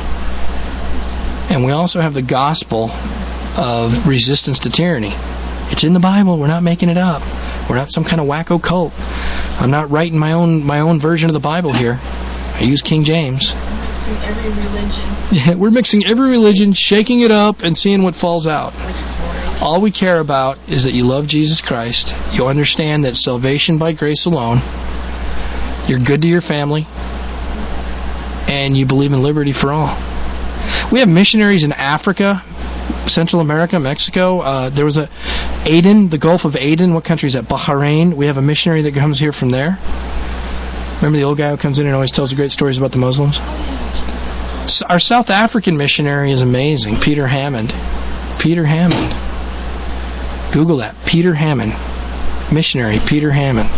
Speaker 10: And we also have the gospel of resistance to tyranny. It's in the Bible. We're not making it up. We're not some kind of wacko cult. I'm not writing my own version of the Bible here. I use King James.
Speaker 12: Mixing every religion.
Speaker 10: Yeah, we're mixing every religion, shaking it up, and seeing what falls out. All we care about is that you love Jesus Christ. You understand that salvation by grace alone. You're good to your family. And you believe in liberty for all. We have missionaries in Africa, Central America, Mexico. There was Aden, the Gulf of Aden. What country is that? Bahrain. We have a missionary that comes here from there. Remember the old guy who comes in and always tells the great stories about the Muslims? So our South African missionary is amazing. Peter Hammond. Peter Hammond. Google that. Peter Hammond. Missionary Peter Hammond.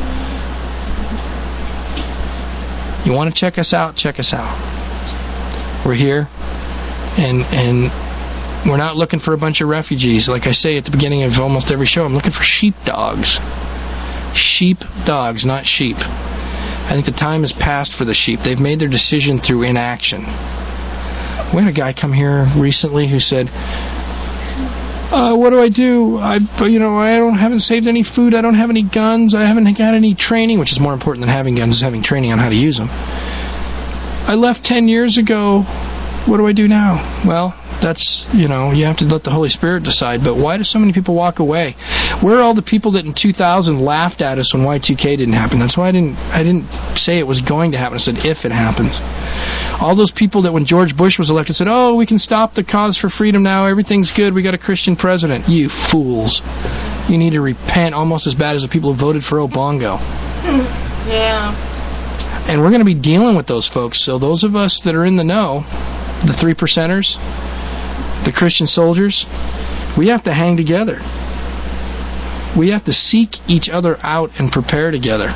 Speaker 10: You want to check us out? Check us out. We're here. And we're not looking for a bunch of refugees. Like I say at the beginning of almost every show, I'm looking for sheepdogs. Sheepdogs, not sheep. I think the time has passed for the sheep. They've made their decision through inaction. We had a guy come here recently who said, what do I do? I haven't saved any food. I don't have any guns. I haven't got any training, which is more important than having guns is having training on how to use them. I left 10 years ago. What do I do now? Well, that's, you have to let the Holy Spirit decide. But why do so many people walk away? Where are all the people that in 2000 laughed at us when Y2K didn't happen? That's why I didn't say it was going to happen. I said if it happens. All those people that when George Bush was elected said, we can stop the cause for freedom now. Everything's good. We got a Christian president. You fools. You need to repent almost as bad as the people who voted for Obongo.
Speaker 12: Yeah.
Speaker 10: And we're going to be dealing with those folks. So those of us that are in the know, the 3%ers, the Christian soldiers, we have to hang together. We have to seek each other out and prepare together.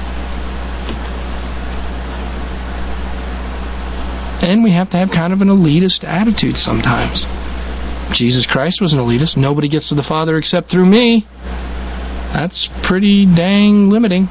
Speaker 10: And we have to have kind of an elitist attitude sometimes. Jesus Christ was an elitist. Nobody gets to the Father except through me. That's pretty dang limiting.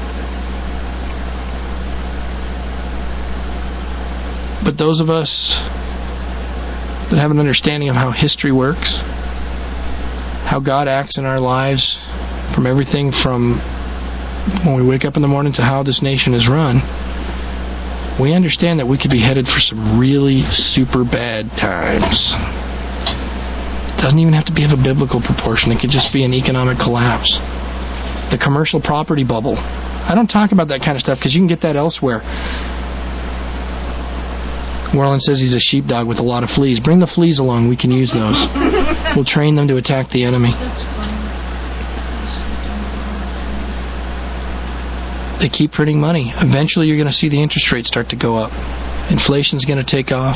Speaker 10: But those of us that have an understanding of how history works, how God acts in our lives, from everything from when we wake up in the morning to how this nation is run, we understand that we could be headed for some really super bad times. It doesn't even have to be of a biblical proportion. It could just be an economic collapse. The commercial property bubble. I don't talk about that kind of stuff because you can get that elsewhere. Warland says he's a sheepdog with a lot of fleas. Bring the fleas along. We can use those. We'll train them to attack the enemy.
Speaker 12: That's funny.
Speaker 10: They keep printing money. Eventually you're going to see the interest rates start to go up. Inflation's going to take off.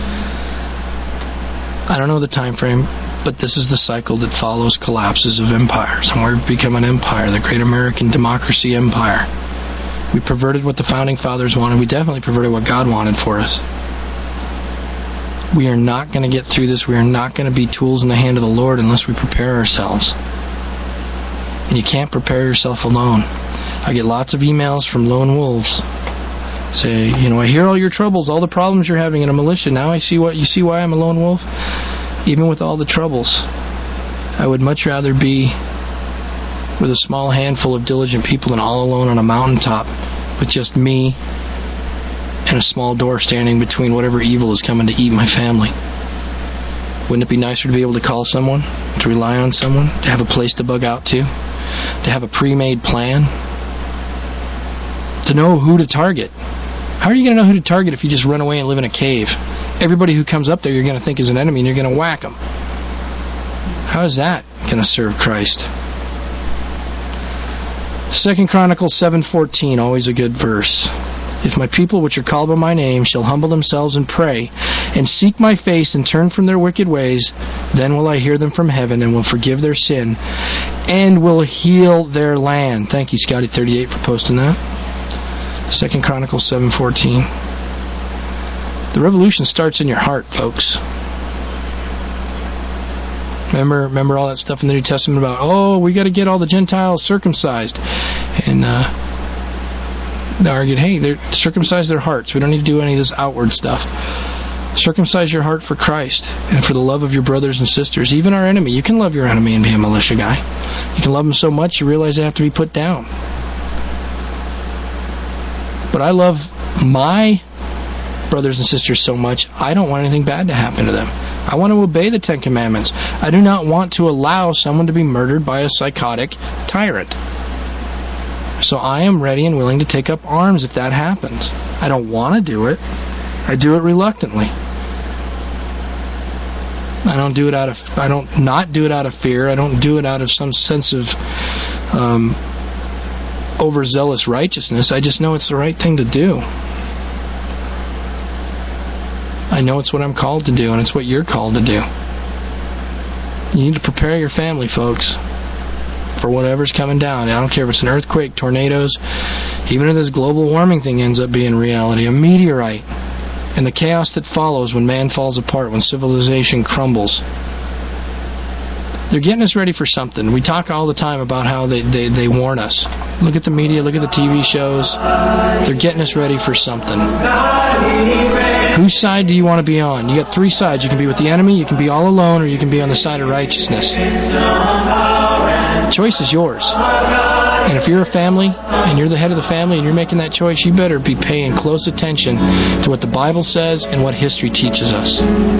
Speaker 10: I don't know the time frame, but this is the cycle that follows collapses of empires. And we've become an empire, the great American democracy empire. We perverted what the Founding Fathers wanted. We definitely perverted what God wanted for us. We are not going to get through this. We are not going to be tools in the hand of the Lord unless we prepare ourselves. And you can't prepare yourself alone. I get lots of emails from lone wolves. Say, I hear all your troubles, all the problems you're having in a militia. Now I see why I'm a lone wolf? Even with all the troubles, I would much rather be with a small handful of diligent people than all alone on a mountaintop with just me and a small door standing between whatever evil is coming to eat my family. Wouldn't it be nicer to be able to call someone, to rely on someone, to have a place to bug out to have a pre-made plan, to know who to target? How are you going to know who to target if you just run away and live in a cave? Everybody who comes up there you're going to think is an enemy and you're going to whack them. How is that going to serve Christ? 2 Chronicles 7:14, always a good verse. If my people which are called by my name shall humble themselves and pray, and seek my face and turn from their wicked ways, then will I hear them from heaven and will forgive their sin and will heal their land. Thank you, Scotty38, for posting that. 2 Chronicles 7:14. The revolution starts in your heart, folks. Remember all that stuff in the New Testament about, we got to get all the Gentiles circumcised. And they argued, hey, they circumcise their hearts. We don't need to do any of this outward stuff. Circumcise your heart for Christ and for the love of your brothers and sisters, even our enemy. You can love your enemy and be a militia guy. You can love them so much you realize they have to be put down. But I love my brothers and sisters so much, I don't want anything bad to happen to them. I want to obey the Ten Commandments. I do not want to allow someone to be murdered by a psychotic tyrant. So I am ready and willing to take up arms if that happens. I don't want to do it. I do it reluctantly. I don't not do it out of fear. I don't do it out of some sense of overzealous righteousness. I just know it's the right thing to do. I know it's what I'm called to do, and it's what you're called to do. You need to prepare your family, folks, for whatever's coming down. I don't care if it's an earthquake, tornadoes, even if this global warming thing ends up being reality, a meteorite, and the chaos that follows when man falls apart, when civilization crumbles. They're getting us ready for something. We talk all the time about how they warn us. Look at the media, look at the TV shows. They're getting us ready for something. Whose side do you want to be on? You got three sides. You can be with the enemy, you can be all alone, or you can be on the side of righteousness. The choice is yours. And if you're a family, and you're the head of the family, and you're making that choice, you better be paying close attention to what the Bible says and what history teaches us.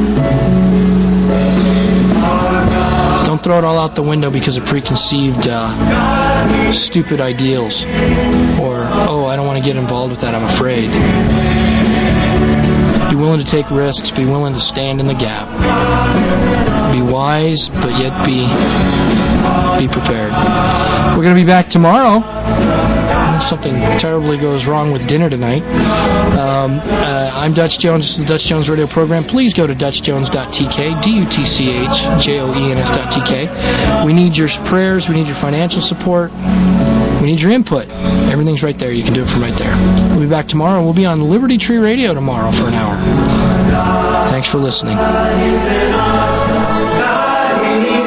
Speaker 10: Don't throw it all out the window because of preconceived, stupid ideals. Or, I don't want to get involved with that, I'm afraid. Be willing to take risks. Be willing to stand in the gap. Be wise, but yet be prepared. We're going to be back tomorrow. Unless something terribly goes wrong with dinner tonight. I'm Dutch Jones. This is the Dutch Jones Radio Program. Please go to DutchJones.tk, DUTCHJOENS.tk. We need your prayers. We need your financial support. We need your input. Everything's right there. You can do it from right there. We'll be back tomorrow. We'll be on Liberty Tree Radio tomorrow for an hour. Thanks for listening.